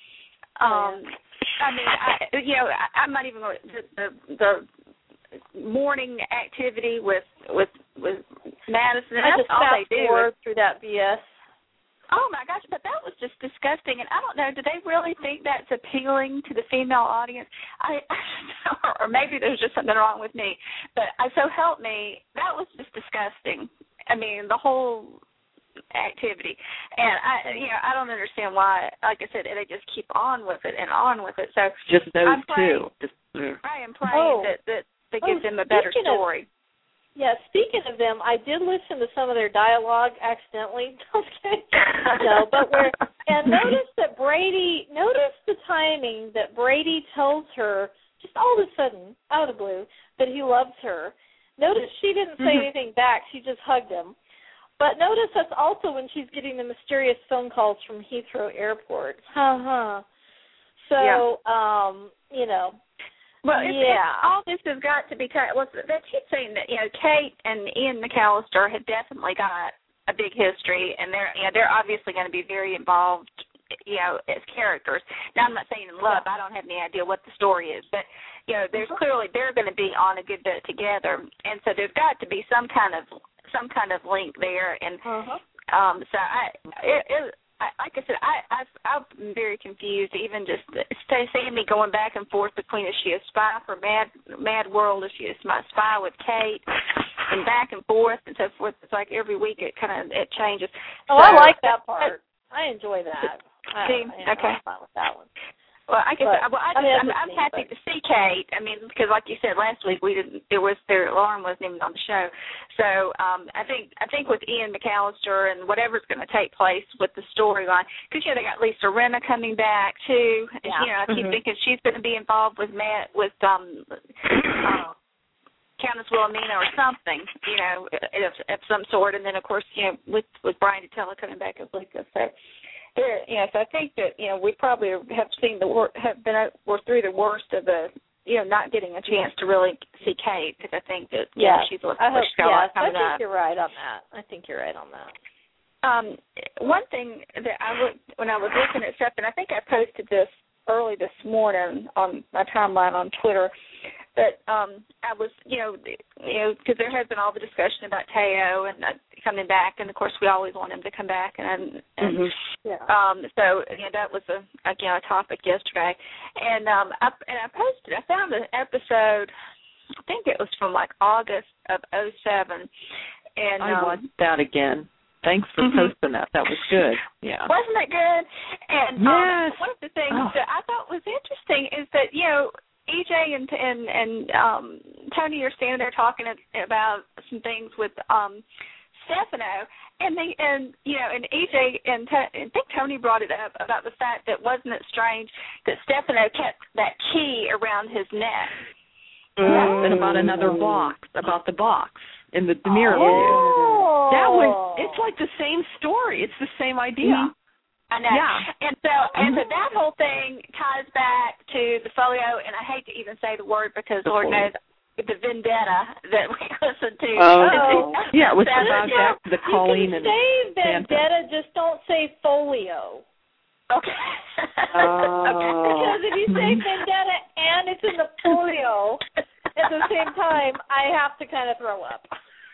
Um, I mean, I, you know, I, I'm not even going to, the, the morning activity with, with, with Madison, I that's just all they do. Is, through that B S. Oh, my gosh, but that was just disgusting. And I don't know, do they really think that's appealing to the female audience? I, or maybe there's just something wrong with me. But uh, so help me, that was just disgusting. I mean, the whole activity. And, I, you know, I don't understand why, like I said, they just keep on with it and on with it. So just those praying, two. Just, uh. I am praying oh. that, that, that oh, gives them a better story. Of- Yeah, speaking of them, I did listen to some of their dialogue accidentally. no, but where and notice that Brady, notice the timing that Brady tells her just all of a sudden, out of the blue, that he loves her. Notice she didn't say mm-hmm. anything back; she just hugged him. But notice that's also when she's getting the mysterious phone calls from Heathrow Airport. Ha ha. So, yeah. um, you know. Well, it's, yeah. it's, all this has got to be tied. Well, they keep saying that, you know, Kate and Ian McAllister have definitely got a big history, and they're, you know, they're obviously going to be very involved, you know, as characters. Now, I'm not saying in love. I don't have any idea what the story is, but, you know, there's clearly they're going to be on a good bit together, and so there's got to be some kind of some kind of link there, and uh-huh. um, so I. It, it, I, like I said, I, I've, I'm very confused. Even just seeing me going back and forth between is she a spy for Mad Mad World, is she a spy with Kate? and back and forth and so forth. It's like every week it kind of it changes. Oh, so, I like that part. I enjoy that. I, See, I, okay. I'm fine with that one. Well, I guess but, well, I just, I mean, I'm, I'm happy but. to see Kate. I mean, because like you said last week, we didn't. There was their Lauren wasn't even on the show, so um, I think I think with Ian McAllister and whatever's going to take place with the storyline, because you know they got Lisa Rinna coming back too. And, Yeah. you know, I keep mm-hmm. thinking she's going to be involved with Matt with um, uh, Countess Wilhelmina or something, you know, of, of some sort. And then of course, you know, with with Brian Detella coming back as Lisa, so. There, you know, so I think that you know we probably have seen the wor- have been we're through the worst of the you know not getting a chance to really see Kate because I think that yeah she's a I hope, she's got a lot yes, coming I think up. you're right on that. I think you're right on that. Um, one thing that I looked when I was looking at stuff, and I think I posted this early this morning on my timeline on Twitter. But um, I was, you know, you know, because there has been all the discussion about Teo and uh, coming back, and of course we always want him to come back, and, and mm-hmm. yeah. um, so you know, that was a again a topic yesterday, and um, I, and I posted, I found an episode, I think it was from like August of oh seven, and I um, watched that again. Thanks for mm-hmm. posting that. That was good. Yeah. Wasn't it good? And yes. um, one of the things oh. that I thought was interesting is that you know. E J and and and um, Tony are standing there talking about some things with um, Stefano, and they and you know and E J and T- I think Tony brought it up about the fact that wasn't it strange that Stefano kept that key around his neck. Mm. And about another box, about the box in the, the mirror. Oh. That was. It's like the same story. It's the same idea. Mm-hmm. I know. Yeah. And so and so that whole thing ties back to the folio, and I hate to even say the word because the Lord folio. knows the vendetta that we listened to. Oh. Yeah, it was so, about yeah. that, the Colleen you can and say vendetta, Santa. just don't say folio. Okay. Oh. Okay. Because if you say vendetta and it's in the folio at the same time, I have to kind of throw up.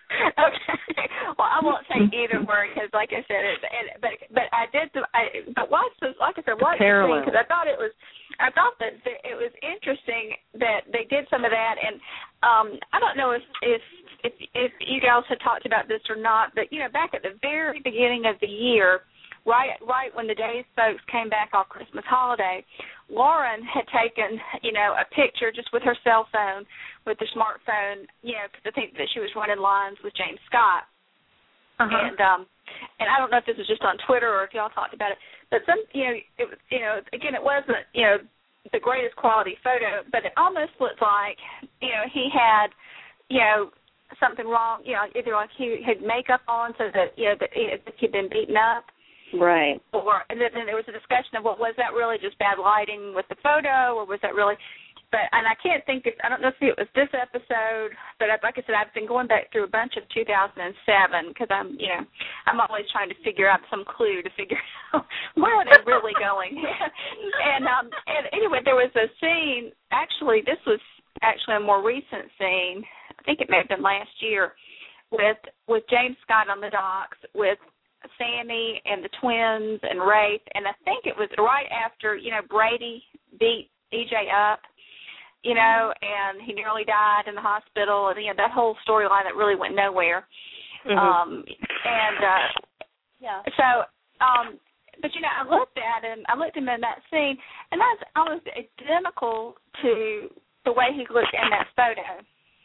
Okay. Well, I won't say either word because, like I said, it, it, but but I did. The, I but watch this. Like I said, watch the thing because I thought it was. I thought that it was interesting that they did some of that, and um, I don't know if if if if you guys had talked about this or not, but you know, back at the very beginning of the year. Right, right when the Days folks came back off Christmas holiday, Lauren had taken, you know, a picture just with her cell phone, with her smartphone, you know, because I think that she was running lines with James Scott. Uh-huh. And um, and I don't know if this was just on Twitter or if y'all talked about it, but some, you know, it was, you know, again, it wasn't, you know, the greatest quality photo, but it almost looked like, you know, he had, you know, something wrong, you know, either like he had makeup on so that, you know, that he'd been beaten up. Right. Or and then there was a discussion of, well, was that really just bad lighting with the photo, or was that really? But and I can't think if I don't know if it was this episode, but like I said, I've been going back through a bunch of two thousand seven because I'm, you know, I'm always trying to figure out some clue to figure out where are they really going. and um, and anyway, there was a scene. Actually, this was actually a more recent scene. I think it may have been last year with with James Scott on the docks with Sammy and the twins and Rafe, and I think it was right after, you know, Brady beat E J up, you know, and he nearly died in the hospital, and, you know, that whole storyline that really went nowhere. Mm-hmm. Um, and uh, yeah. So, um, but, you know, I looked at him, I looked at him in that scene, and that's almost identical to the way he looked in that photo.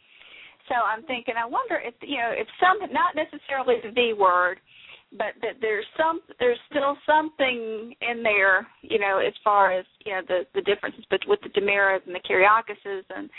So I'm thinking, I wonder if, you know, if some, not necessarily the V word, but that there's some, there's still something in there, you know, as far as, you know, the, the differences with the Damaras and the Kiriakis and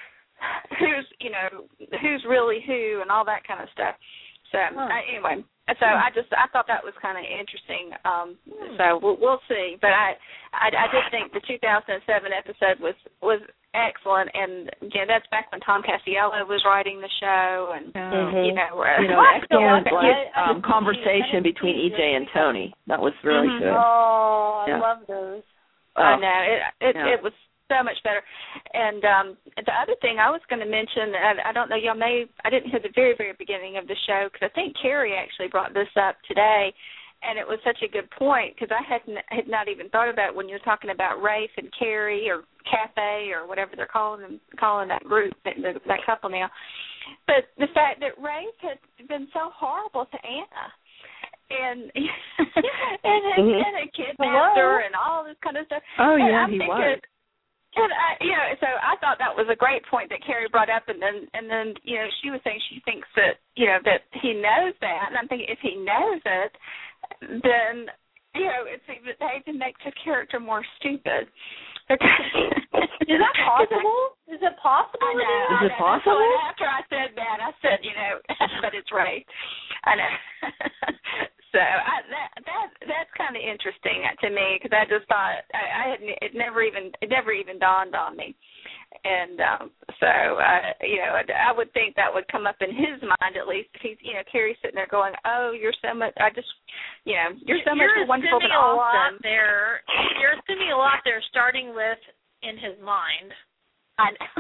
who's, you know, who's really who and all that kind of stuff. So huh. I, anyway, so I just I thought that was kind of interesting. Um, hmm. So we'll, we'll see. But I, I I did think the two thousand seven episode was was excellent, and you know, that's back when Tom Cassiello was writing the show, and mm-hmm. you know, uh, you know, excellent um, conversation between E J and Tony. That was really mm-hmm. good. Oh, I yeah. love those. I know it. It, yeah. it was so much better. And um, the other thing I was going to mention, I, I don't know, y'all may, I didn't hear the very, very beginning of the show because I think Carrie actually brought this up today, and it was such a good point because I hadn't had not even thought about when you're talking about Rafe and Carrie or Cafe or whatever they're calling them, calling that group, that, that couple now. but the fact that Rafe had been so horrible to Anna, and and had, mm-hmm. and had kidnapped her and all this kind of stuff. Oh and yeah, I'm he thinking, was. And I, you know, so I thought that was a great point that Carrie brought up, and then and then you know she was saying she thinks that you know that he knows that, and I'm thinking if he knows it, then you know it's even that even makes his character more stupid. Is that possible? Is it possible? I know. Is it I know. possible? So after I said that, I said, you know, but it's right. I know. So I, that that that's kind of interesting to me because I just thought I, I had it never even it never even dawned on me, and um, so uh, you know I would think that would come up in his mind at least if he's you know Carrie's sitting there going, oh, you're so much I just you know you're so you're much more wonderful than Austin. Austin. There, you're assuming a lot there, starting with in his mind. I know.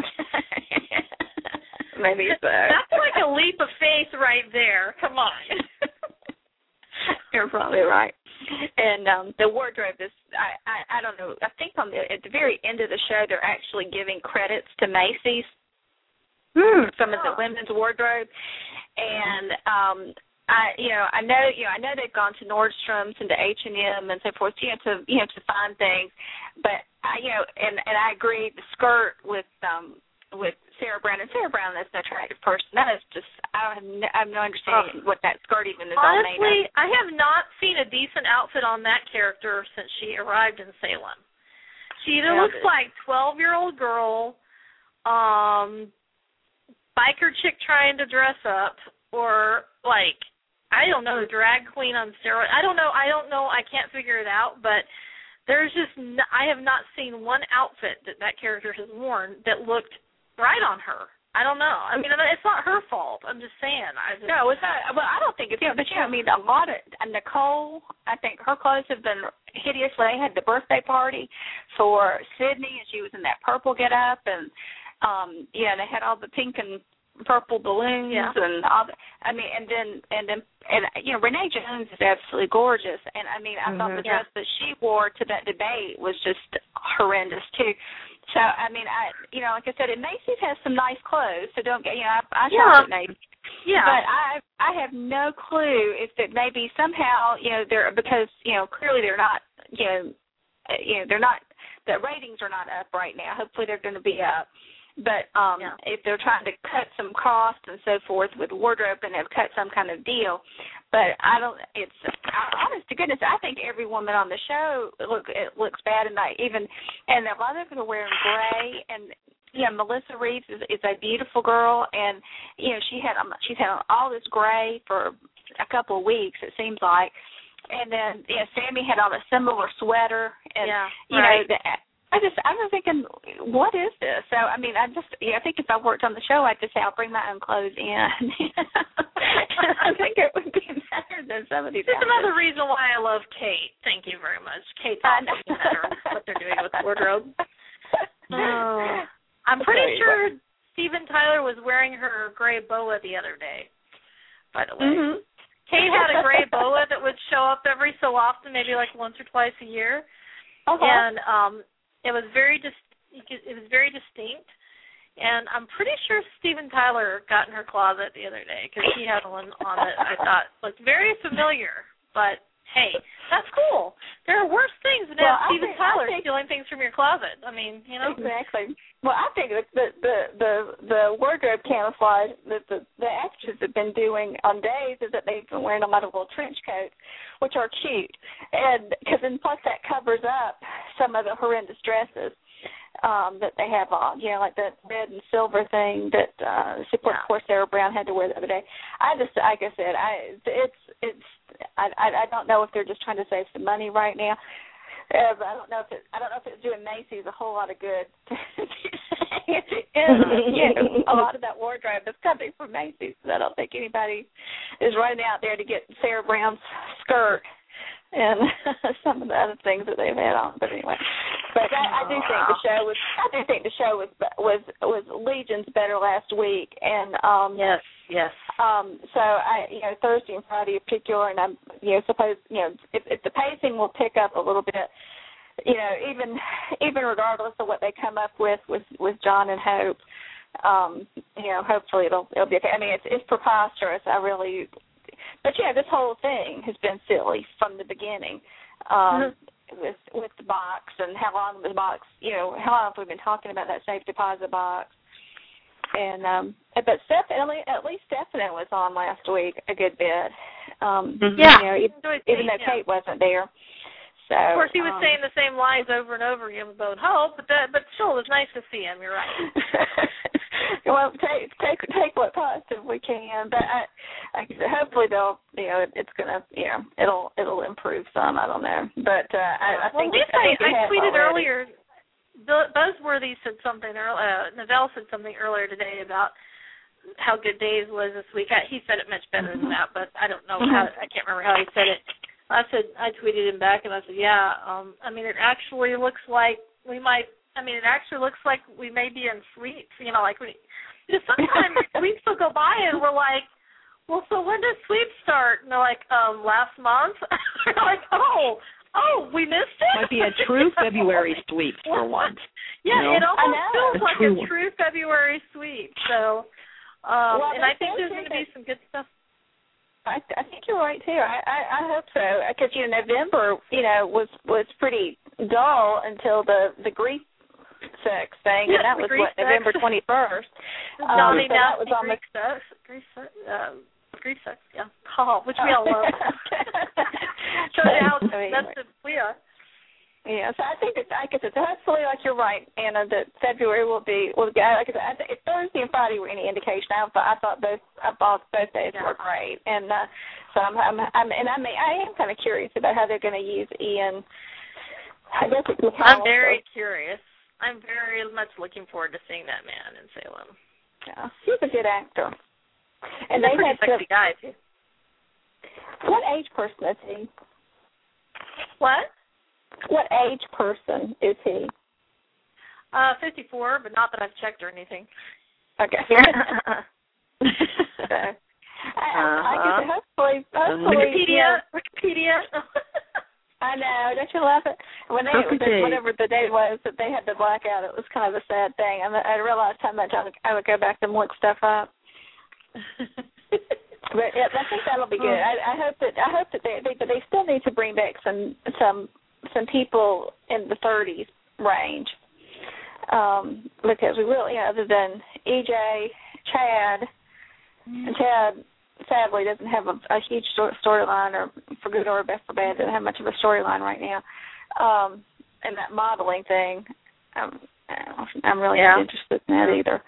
Maybe so. That's like a leap of faith right there. Come on. You're probably right. And um, the wardrobe is, I, I, I don't know, I think on the, at the very end of the show they're actually giving credits to Macy's, mm. some of the women's wardrobe. And, um, I, you know, I know, you know, I know they've gone to Nordstrom's and to H and M and so forth, you know, to, you know, to find things. But, I, you know, and, and I agree, the skirt with, um, with Sarah Brown, and Sarah Brown is an attractive person. That is just, I have no, I have no understanding oh. what that skirt even is all made of. Honestly, I have not seen a decent outfit on that character since she arrived in Salem. She either yeah, looks like twelve-year-old girl, um, biker chick trying to dress up, or like, I don't know, drag queen on steroids. I don't know, I don't know, I can't figure it out, but there's just, no, I have not seen one outfit that that character has worn that looked right on her. I don't know. I mean, it's not her fault. I'm just saying. I just, no, it's not. Well, I don't think it's. Yeah, but yeah, I mean, a lot of uh, Nicole. I think her clothes have been hideous. They had the birthday party for Sydney, and she was in that purple get-up, and um, yeah, they had all the pink and purple balloons yeah. and all. The, I mean, and then and then and you know, Renee Jones is absolutely gorgeous, and I mean, I mm-hmm, thought the dress yeah. that she wore to that debate was just horrendous too. So, I mean, I, you know, like I said, and Macy's has some nice clothes, so don't get, you know, I, I yeah. shop at Macy's. Yeah. But I I have no clue if it maybe somehow, you know, they're, because, you know, clearly they're not, you know, you know, they're not, the ratings are not up right now. Hopefully they're going to be up. But um, yeah. if they're trying to cut some costs and so forth with wardrobe and have cut some kind of deal, but I don't. It's honest to goodness. I think every woman on the show look it looks bad, and I even and a lot of them are wearing gray. And yeah, Melissa Reeves is, is a beautiful girl, and you know she had um, she's had all this gray for a couple of weeks. It seems like. And then yeah, Sammy had on a similar sweater, and yeah, you right. know the. I just, I was thinking, what is this? So, I mean, I just, yeah, I think if I worked on the show, I'd just say, I'll bring my own clothes in. I think it would be better than some of these. That's another reason why I love Kate. Thank you very much. Kate's awesome no matter what they're doing with the wardrobe. Oh. I'm pretty sure Steven Tyler was wearing her gray boa the other day, by the way. Mm-hmm. Kate had a gray boa that would show up every so often, maybe like once or twice a year. Uh-huh. And, um, It was very dis- it was very distinct, and I'm pretty sure Steven Tyler got in her closet the other day because he had one on that I thought looked very familiar. But hey, that's cool. There are worse things than well, Steven think, Tyler think, stealing things from your closet. I mean, you know. Exactly. Well, I think that the the the, the wardrobe camouflage that the, the actresses have been doing on days is that they've been wearing a lot of little trench coats, which are cute, and because then plus that covers up some of the horrendous dresses um, that they have on, you know, like the red and silver thing that uh, poor, yeah. poor Sarah Brown had to wear the other day. I just, like I said, I it's it's I I, I don't know if they're just trying to save some money right now. Uh, but I don't know if it, I don't know if it's doing Macy's a whole lot of good. And, you know, a lot of that wardrobe is coming from Macy's. So I don't think anybody is running out there to get Sarah Brown's skirt and some of the other things that they've had on. But anyway, but I, I do think the show was. I do think the show was was was legions better last week. And um, yes, yes. Um, so I, you know, Thursday and Friday in particular, and I'm, you know, suppose, you know, if, if the pacing will pick up a little bit, you know, even even regardless of what they come up with with, with John and Hope, um, you know, hopefully it'll it'll be okay. I mean, it's it's preposterous. I really, but yeah, this whole thing has been silly from the beginning. Um, mm-hmm. with with the box and how long the box, you know, how long have we been talking about that safe deposit box? And um, but Stephanie, at least Stephanie was on last week a good bit. Um, mm-hmm. Yeah, you know, even, even though yeah. Kate wasn't there. So, of course, he was um, saying the same lines over and over again with both hope, but that, but still, it was nice to see him. You're right. Well, take take take what positive we can, but I, I, hopefully they'll, you know, it's gonna, you know, it'll it'll improve some. I don't know, but uh, I, I well, think at least I, think I, I tweeted already. earlier. Buzzworthy said something earlier. Uh, Novell said something earlier today about how good Days was this week. I, he said it much better than that, but I don't know how. I can't remember how he said it. I said I tweeted him back and I said, yeah. Um, I mean, it actually looks like we might. I mean, it actually looks like we may be in sweeps. You know, like we. Because sometimes weeks will go by and we're like, well, so when does sweeps start? And they're like, um, last month. We're like, oh, oh, we missed it. Might be a true February sweep for once. Yeah, you know? it almost feels a like true a true February sweep. So, um, well, and I think there's going to be some good stuff. I, I think you're right too. I, I, I hope so, because you know November, you know, was was pretty dull until the the grief sex thing, yeah, and that was what sex. November twenty-first. Um, so that was on grief the sex, grief sex, um, grief sex, yeah, oh, which we all love. So now that's the we are. Yeah, so I think it's, I guess it's hopefully, like you're right, Anna, that February will be, will be, like I said, I think if Thursday and Friday were any indication, I thought, I thought both, I thought both days yeah. were great. And uh, so I'm, I'm, I'm, and I mean, I am kind of curious about how they're going to use Ian. I guess it's I'm very curious. I'm very much looking forward to seeing that man in Salem. Yeah, he's a good actor. And he's they a pretty sexy to, guy, too. What age person is he? What? What age person is he? Uh, fifty-four, but not that I've checked or anything. Okay. so, I, uh-huh. I guess hopefully, hopefully, Wikipedia, yeah. Wikipedia. I know, don't you love it? When they, it was, whatever the day was that they had the blackout, it was kind of a sad thing. And I realized how much I would, I would go back and look stuff up. But yeah, I think that'll be good. I, I hope that I hope that they, they but they still need to bring back some some some people in the thirties range, um, because we really, you know, other than E J, Chad, and Chad sadly doesn't have a, a huge storyline, or for good or for bad, doesn't have much of a storyline right now. Um, and that modeling thing, um, I'm really yeah. not interested in that either.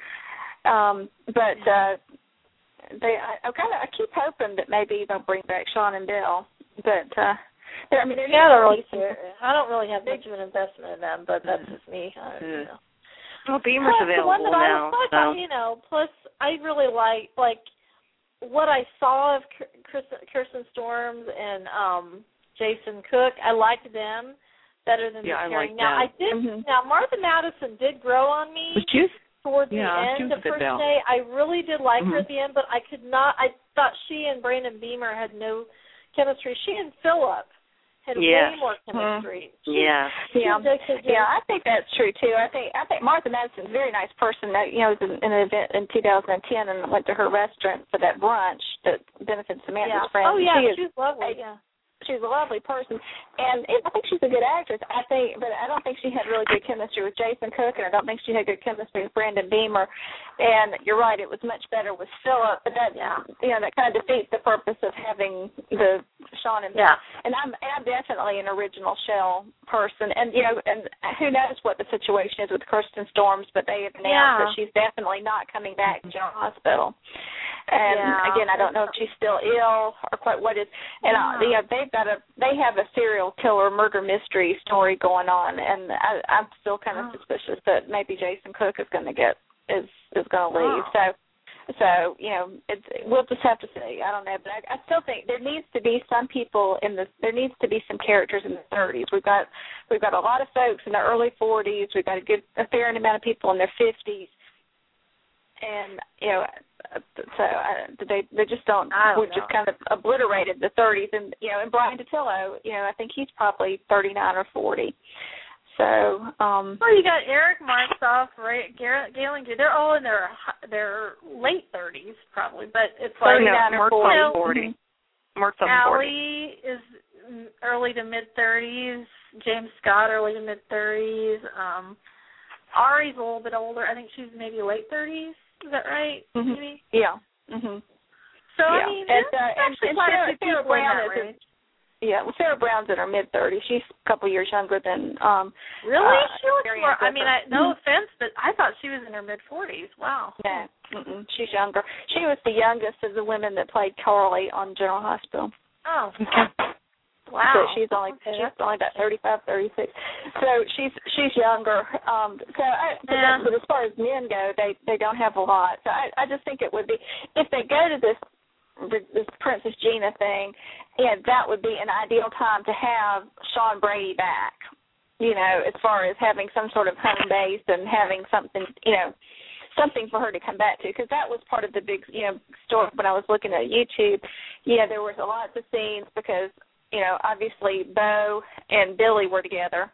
Um, but uh, they, I, I kind of, I keep hoping that maybe they'll bring back Sean and Bill, but uh, I mean, they're yeah, they're really cute. I don't really have much of an investment in them, but that's just me. I don't mm. know. Well, Beamer's plus, available the one that now. I was, so. You know, plus I really like like what I saw of Kirsten Storms and um, Jason Cook. I liked them better than yeah, the I like Now that. I did. Mm-hmm. Now Martha Madison did grow on me. Was she? Towards yeah, the end, the first Bell. day, I really did like mm-hmm. her at the end, but I could not. I thought she and Brandon Beamer had no chemistry. She and Philip had yes. way more chemistry. Mm-hmm. She, yeah, she yeah, just, yeah. I think that's true too. I think I think Martha Madison's a very nice person. That, you know, was in, in an event in two thousand ten and went to her restaurant for that brunch that benefits Samantha's yeah. friends. Oh yeah, she she's lovely. A, yeah. She's a lovely person, and I think she's a good actress. I think, but I don't think she had really good chemistry with Jason Cook, and I don't think she had good chemistry with Brandon Beamer. And you're right, it was much better with Philip, but that, yeah. you know, that kind of defeats the purpose of having the Sean and yeah. And I'm, and I'm definitely an original Shell person, and you know, and who knows what the situation is with Kirsten Storms, but they have announced yeah. that she's definitely not coming back to General Hospital. And yeah. again, I don't know if she's still ill or quite what is. And yeah. uh, you know, they've got a they have a serial killer murder mystery story going on, and I, I'm still kind of oh. suspicious that maybe Jason Cook is going to get is is going to leave. Oh. So, so you know, it's, we'll just have to see. I don't know, but I, I still think there needs to be some people in the there needs to be some characters in the thirties. We've got we've got a lot of folks in the early forties. We've got a good a fair amount of people in their fifties, and you know. So uh, they they just don't. don't we just kind of obliterated the thirties, and you know, and Brian DiTillo, you know, I think he's probably thirty-nine or forty. So, um, well, you got Eric Martzoff, right? Garrett, Galen, they're all in their their late thirties, probably, but it's like thirty-nine or forty. you know, forty. Mark's on Allie is early to mid thirties. James Scott, early to mid thirties. Um, Ari's a little bit older. I think she's maybe late thirties. Is that right? Mm-hmm. Maybe? Yeah. Mm-hmm. So, yeah. I mean, and, there's uh, actually and, quite and a few Sarah, people in Sarah that Brown is range. Yeah, well, Sarah Brown's in her mid-thirties. She's a couple years younger than um Really? Uh, she looks Marianne more, I Griffith. mean, I, no offense, but I thought she was in her mid-forties. Wow. No, mm-mm, she's younger. She was the youngest of the women that played Carly on General Hospital. Oh. Wow. So she's only okay. she's only about thirty-five, thirty-six. So she's she's younger. Um, so I, but, Yeah. but as far as men go, they they don't have a lot. So I I just think it would be if they go to this this Princess Gina thing, yeah, that would be an ideal time to have Sean Brady back. You know, as far as having some sort of home base and having something, you know, something for her to come back to, because that was part of the big, you know, story when I was looking at YouTube. Yeah, there was lots of scenes because, you know, obviously Bo and Billy were together,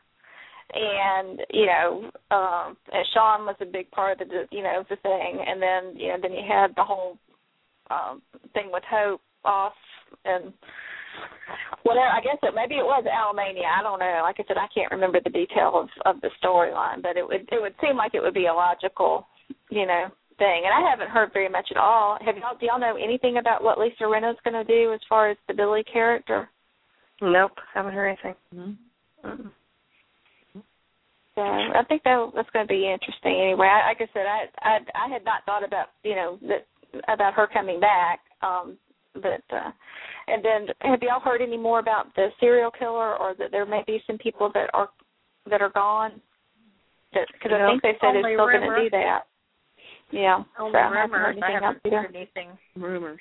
and you know, um, and Sean was a big part of the, you know, the thing, and then you know, then you had the whole um, thing with Hope off and. Whatever, I guess it maybe it was Alamania. I don't know. Like I said, I can't remember the detail of, of the storyline, but it would it would seem like it would be a logical, you know, thing. And I haven't heard very much at all. Have y'all do y'all know anything about what Lisa Rinna's going to do as far as the Billy character? Nope, haven't heard anything. Mm-hmm. Mm-hmm. So I think that that's going to be interesting. Anyway, I, like I said, I, I I had not thought about you know that about her coming back. Um, But uh, and then, have y'all heard any more about the serial killer, or that there may be some people that are that are gone? Because I think they said it's still going to do that. Yeah. Only so I rumors. haven't heard anything I haven't else heard anything. Rumors.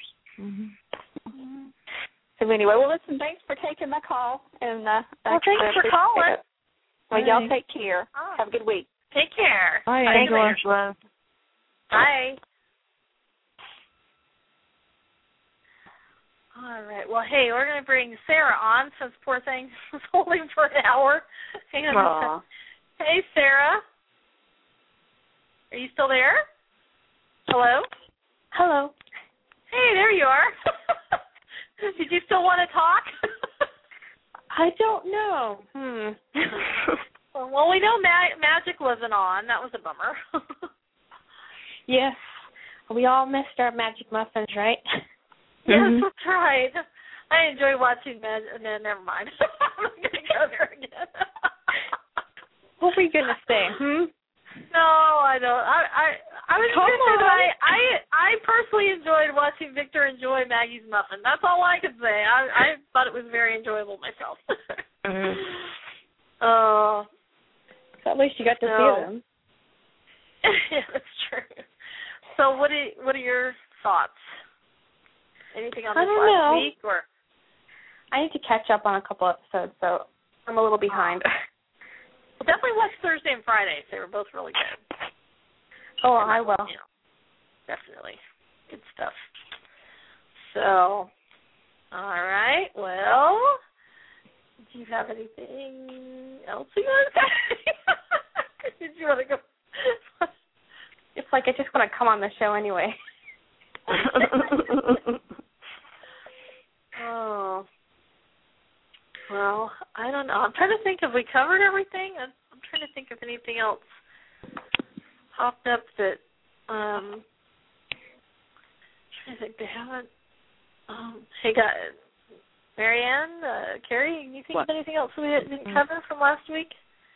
Mm-hmm. So anyway, well, listen. Thanks for taking my call, and uh, well, thanks I for calling. it. Well, Bye. y'all take care. Oh. Have a good week. Take care. Bye, Thanks, Angela. Angela. Bye. All right. Well, hey, we're going to bring Sarah on since poor thing was holding for an hour. And, Aww. hey, Sarah. Are you still there? Hello? Hello. Hey, there you are. Did you still want to talk? I don't know. Hmm. Well, we know Ma- Magic wasn't on. That was a bummer. Yes. We all missed our magic muffins, right? Yes, Mhm. that's right. I enjoy watching Magic. No, never mind. I'm not going to go there again. What were you going to say? Hmm? No, I don't. I I, I was Come going to say that on. I, I I personally enjoyed watching Victor enjoy Maggie's muffin. That's all I could say. I I thought it was very enjoyable myself. Mm-hmm. Uh, So at least you got to No. see them. yeah, that's true. So what are what are your thoughts? Anything on I this don't last know. week or? I need to catch up on a couple episodes, so I'm a little behind. Well, definitely watch Thursday and Fridays. They were both really good. Oh, I will. You know, definitely good stuff. So, all right. Well, do you have anything else you want to say? Did you want to go? It's like I just want to come on the show anyway. Oh. Well, I don't know. I'm trying to think if we covered everything. I'm, I'm trying to think if anything else popped up that um I'm trying to think they haven't um hey guys Marianne, uh Carrie, you think What? of anything else we didn't cover from last week?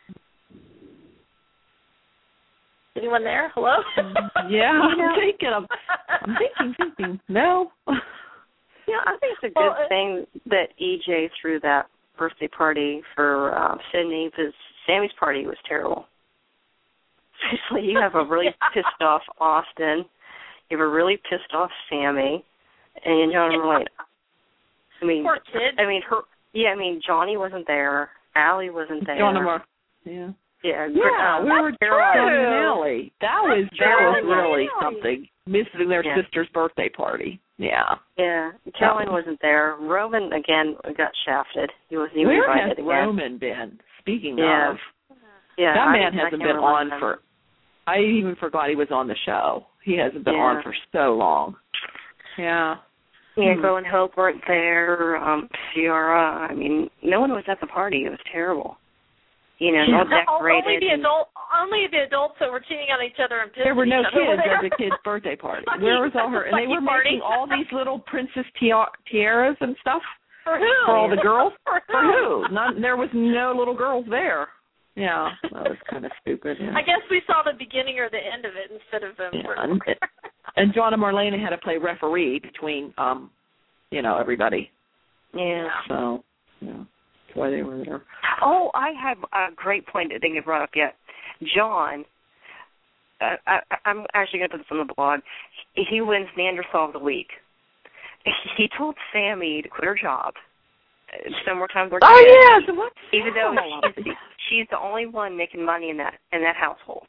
Anyone there? Hello? Yeah, I'm thinking. I'm, I'm thinking, thinking. No. Yeah, I think it's a good Well, uh, thing that E J threw that birthday party for uh, Sydney, because Sammy's party was terrible. Seriously, you have a really pissed off Austin, you have a really pissed off Sammy, and John Lloyd. I mean, Poor kid. I mean, her. Yeah, I mean, Johnny wasn't there. Allie wasn't there. John Amar. Yeah. Yeah, Yeah, um, we were true. John and Ellie. That was That's that was true. really Really. something. Missing their Yeah. sister's birthday party. Yeah. Yeah, Caroline wasn't there. Roman again got shafted. He wasn't even Where has invited again. Roman been? Speaking Yeah. of. Yeah, that I, man I hasn't can't been relate on them. for. I even forgot he was on the show. He hasn't been Yeah. on for so long. Yeah. Yeah, Hmm. Bo and Hope weren't there. Um, Ciara. I mean, no one was at the party. It was terrible. You know, all decorated. Only the and- adult, only the adults that were cheating on each other and pissing There were no each other kids there. at the kid's birthday party. Lucky- Where was all her? And they were lucky making party. all these little princess tia- tiaras and stuff For who? for all the girls. For who? For who? Not, there was no little girls there. Yeah, that was kind of stupid. Yeah. I guess we saw the beginning or the end of it instead of them. Yeah, and, and John and Marlena had to play referee between, um, you know, everybody. Yeah. So, yeah, that's why they were there. Oh, I have a great point that they didn't brought up yet. John, uh, I, I'm actually going to put this on the blog. He wins Neanderthal of the Week. He told Sammy to quit her job. Some more time working. Oh yeah, so what? Even though she's, she's the only one making money in that in that household.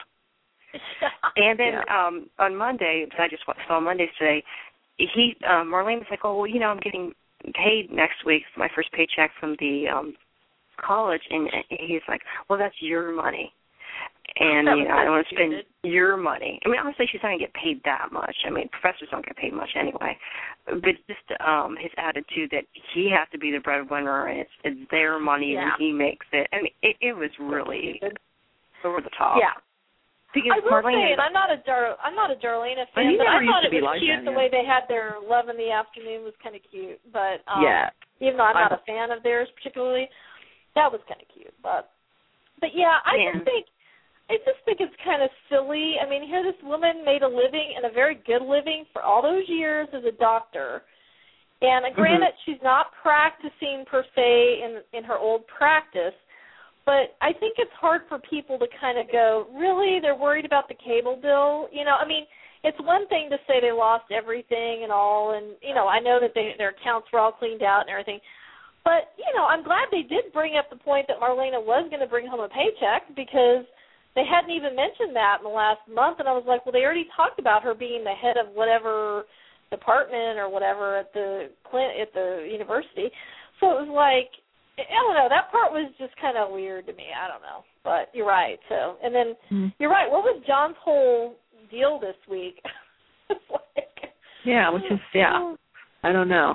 And then Yeah. um, on Monday, because I just saw Mondays today, he um, Marlene was like, "Oh, well, you know, I'm getting paid next week. It's my first paycheck from the um, college," and he's like, "Well, that's your money." And, you know, I don't want to spend your money. I mean, obviously she's not going to get paid that much. I mean, professors don't get paid much anyway. But just um, his attitude that he has to be the breadwinner and it's, it's their money Yeah. and he makes it. I mean, it, it was really over the top. Yeah. Because I will Marlene say, and I'm not a Dar- I'm not a Darlena But fan, he but never I used thought to it be was like cute that, the yeah. way they had their love in the afternoon was kind of cute. But um, Yeah. even though I'm not I'm- a fan of theirs particularly, that was kind of cute. But but yeah, I Yeah. just think I just think it's kind of silly. I mean, here this woman made a living and a very good living for all those years as a doctor. And granted, mm-hmm. she's not practicing per se in in her old practice, but I think it's hard for people to kind of go, really, they're worried about the cable bill? You know, I mean, it's one thing to say they lost everything and all, and, you know, I know that they, their accounts were all cleaned out and everything. But, you know, I'm glad they did bring up the point that Marlena was going to bring home a paycheck because they hadn't even mentioned that in the last month. And I was like, well, they already talked about her being the head of whatever department or whatever at the at the university. So it was like, I don't know, that part was just kind of weird to me. I don't know. But you're right. So, and then mm-hmm. you're right. What was John's whole deal this week? like, yeah, which is, yeah, I don't know.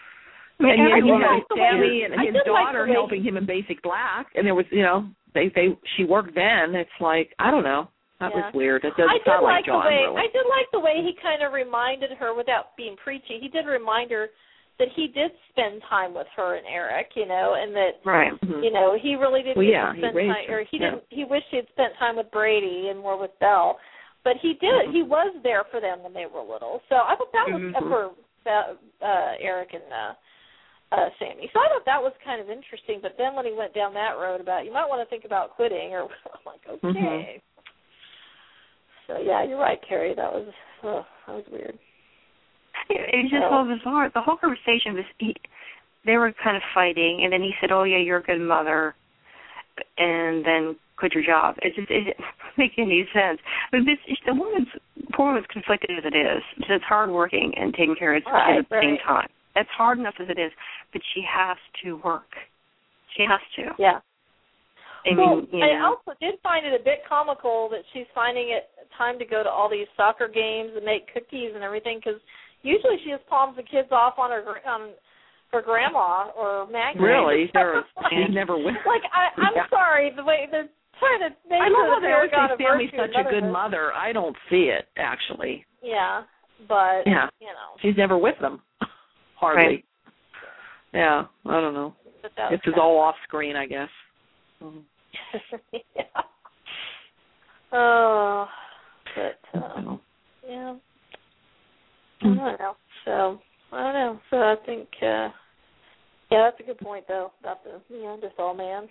I mean, and everyone, he had Sammy way, and his daughter like helping him in Basic Black, and there was, you know, they they she worked then. It's like, I don't know, that yeah. was weird. It doesn't I sound did like like John. the way, really. I did like the way he kind of reminded her, without being preachy, he did remind her that he did spend time with her and Eric, you know, and that, right. you know, he really didn't well, yeah, spend he time, her. or he yeah. didn't. He wished he had spent time with Brady and more with Belle, but he did. Mm-hmm. He was there for them when they were little. So I thought that was mm-hmm. for uh, Eric and uh, uh, Sammy. So I thought that was kind of interesting. But then when he went down that road about you might want to think about quitting, or I'm like, okay. Mm-hmm. So yeah, you're right, Carrie. That was oh, that was weird. It, it was just so bizarre. The whole conversation was, he, they were kind of fighting, and then he said, "Oh yeah, you're a good mother," and then quit your job. It just it didn't make any sense. But this, the woman's poor woman's conflicted as it is. It's hardworking and taking care of right, kids at the right. same time. That's hard enough as it is, but she has to work. She has to. Yeah. I mean, well, you know. I also did find it a bit comical that she's finding it time to go to all these soccer games and make cookies and everything, because usually she just palms the kids off on her on her grandma or Maggie. Really? There, like, she's never with. Like I, I'm yeah. sorry, the way they're trying to make I love her how they always say Sammy's virtue such a good motherhood. mother. I don't see it actually. Yeah, but yeah. you know, she's never with them. Hardly. Right. Yeah, I don't know. This is all off screen, I guess. Mm-hmm. yeah. Oh, but uh, yeah, I don't know. So I don't know. So I think, uh, yeah, that's a good point though about the you know just all man.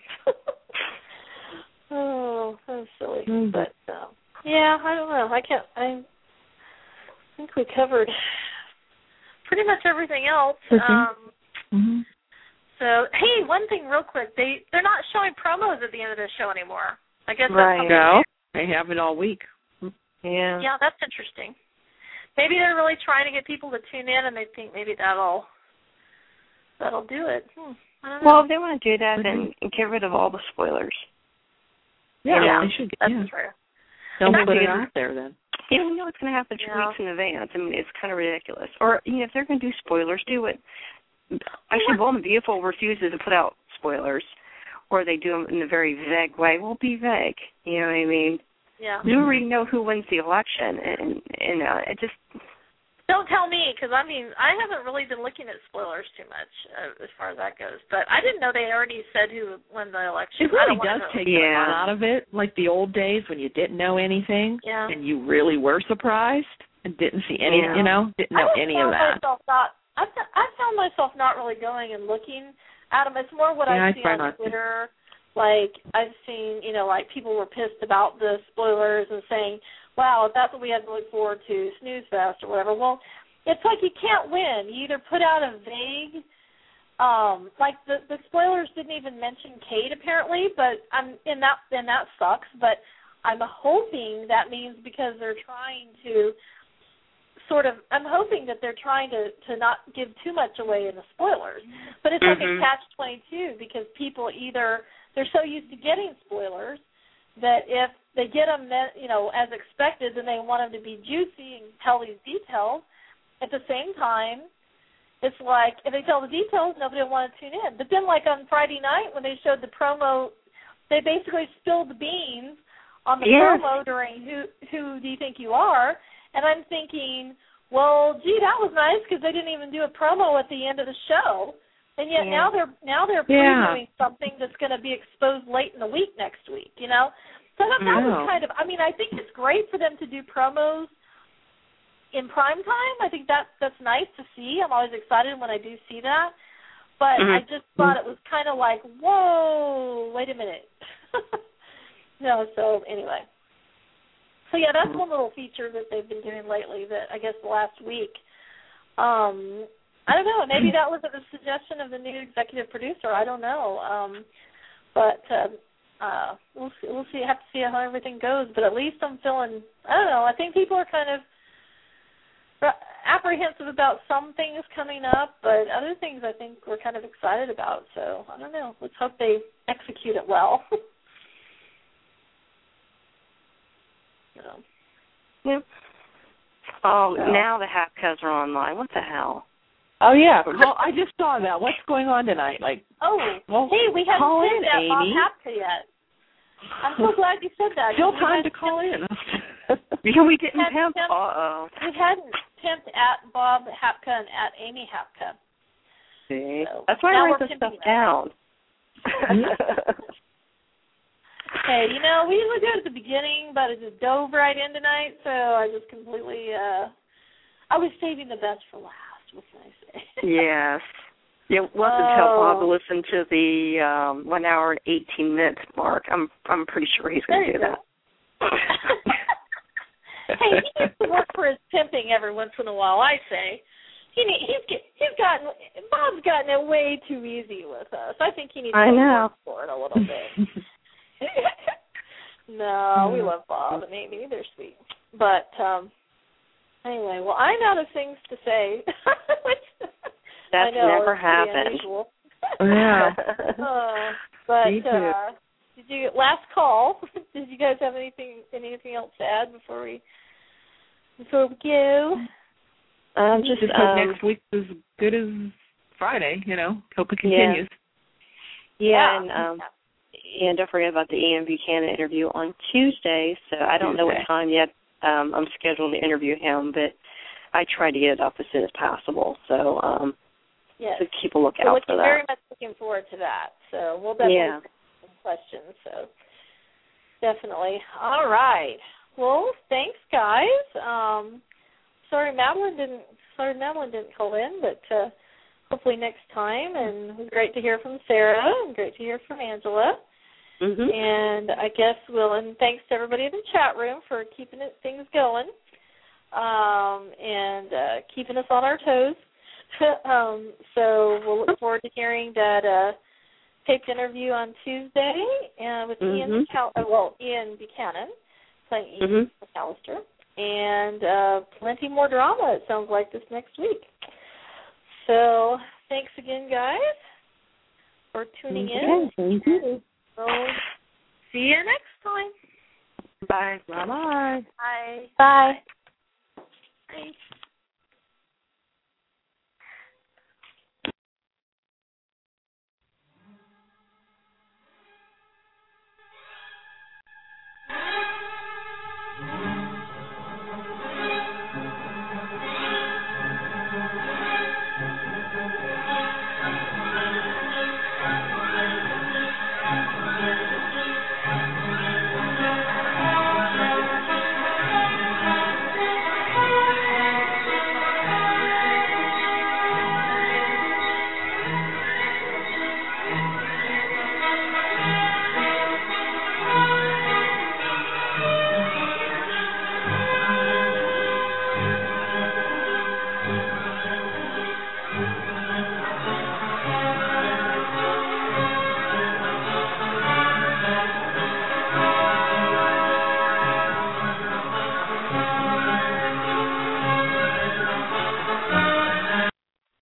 Oh, that's silly. Mm-hmm. But uh, yeah, I don't know. I can't. I think we covered pretty much everything else. Mm-hmm. Um, mm-hmm. So, hey, one thing real quick. They, they're not showing promos at the end of the show anymore. I guess right. that's No, they have it all week. Yeah. Yeah, that's interesting. Maybe they're really trying to get people to tune in, and they think maybe that'll that'll do it. Hmm. I don't know. Well, if they want to do that, then get rid of all the spoilers. Yeah, you know, they should. That's Yeah. true. Don't And put I it think out there then. You know, we know it's going to happen two Yeah. weeks in advance. I mean, it's kind of ridiculous. Or, you know, if they're going to do spoilers, do it. Actually, Bold and Beautiful refuses to put out spoilers, or they do them in a very vague way. Well, be vague. You know what I mean? Yeah. We already know who wins the election, and, and uh, it just... Don't tell me, because, I mean, I haven't really been looking at spoilers too much uh, as far as that goes. But I didn't know they already said who won the election. It really I don't does wanna take Yeah. the fun out of it, like the old days when you didn't know anything Yeah. and you really were surprised and didn't see any, Yeah. you know, didn't know I any found of that. Myself not, I, f- I found myself not really going and looking at them. It's more what Yeah, I I see try on not to. Twitter. Like, I've seen, you know, like people were pissed about the spoilers and saying, wow, if that's what we had to look forward to, Snooze Fest or whatever. Well, it's like you can't win. You either put out a vague, um, like the the spoilers didn't even mention Kate apparently, but I'm and that and that sucks. But I'm hoping that means because they're trying to sort of, I'm hoping that they're trying to to not give too much away in the spoilers. But it's like Mhm. a catch twenty-two because people either they're so used to getting spoilers that if they get them, you know, as expected, then they want them to be juicy and tell these details. At the same time, it's like if they tell the details, nobody will want to tune in. But then, like on Friday night when they showed the promo, they basically spilled the beans on the Yes. promo during who who do you think you are? And I'm thinking, well, gee, that was nice because they didn't even do a promo at the end of the show, and yet Yeah. now they're now they're Yeah. previewing something that's going to be exposed late in the week next week. You know, so that, that Yeah. was kind of. I mean, I think it's great for them to do promos in prime time. I think that that's nice to see. I'm always excited when I do see that. But Mhm. I just thought it was kind of like, whoa, wait a minute. no, so anyway. So yeah, that's one little feature that they've been doing lately that I guess the last week. Um, I don't know. Maybe that was at the suggestion of the new executive producer. I don't know. Um, but uh, uh, we'll see, we'll see. Have to see how everything goes. But at least I'm feeling. I don't know. I think people are kind of apprehensive about some things coming up, but other things I think we're kind of excited about. So I don't know. Let's hope they execute it well. so. Yep. Oh, So. now the Hapcas are online. What the hell? Oh yeah, call, I just saw that. What's going on tonight? Like, Oh, well, hey, we haven't call said in, that Bob Amy. Hapka yet. I'm so glad you said that. Still We time to hadn't call in. Yeah, we didn't Had have. him- Uh oh. We hadn't pimped at Bob Hapka and at Amy Hapka. See, So, that's why now I we're write this stuff pimping down. Hey, you know, we usually do it at the beginning, but it just dove right in tonight, so I just completely, uh, I was saving the best for last, what can I say? Yes. Yeah, it wasn't Oh. until Bob to listen to the um, one hour and eighteen minutes mark. I'm I'm pretty sure he's going to do There you that. Hey, he needs to work for his pimping every once in a while, I say. He need, he's get, he's gotten Bob's gotten it way too easy with us. I think he needs to I know. work for it a little bit. No, we love Bob and Amy. They're sweet. But um anyway, well, I'm out of things to say. Which That's I know, never it's pretty happened. unusual. Yeah. uh, but Me too. uh did you last call? Did you guys have anything anything else to add before we before we go? Um, just Just hope um, next week's as good as Friday. You know, hope it continues. yeah, Yeah. and um, and don't forget about the Ian Buchanan interview on Tuesday. So I don't know what Tuesday. time yet. Um, I'm scheduled to interview him, but I try to get it up as soon as possible. So um, Yes. so keep a lookout So for looking that. very much looking forward to that. So we'll definitely Yeah. take some questions. So definitely. All right. Well, thanks, guys. Um, sorry, Madeline didn't. Sorry, Madeline didn't call in, but uh, hopefully next time. And it was great to hear from Sarah, and great to hear from Angela. Mm-hmm. And I guess we'll. And thanks to everybody in the chat room for keeping it, things going, um, and uh, keeping us on our toes. um, so we'll look forward to hearing that uh, taped interview on Tuesday uh, with Mm-hmm. Ian Cal- uh, well Ian Buchanan playing Ian Mm-hmm. McAllister, and uh, plenty more drama. It sounds like this next week. So thanks again, guys, for tuning in. Thank you. We'll see you next time. Bye. Bye-bye. Bye. Bye. Bye.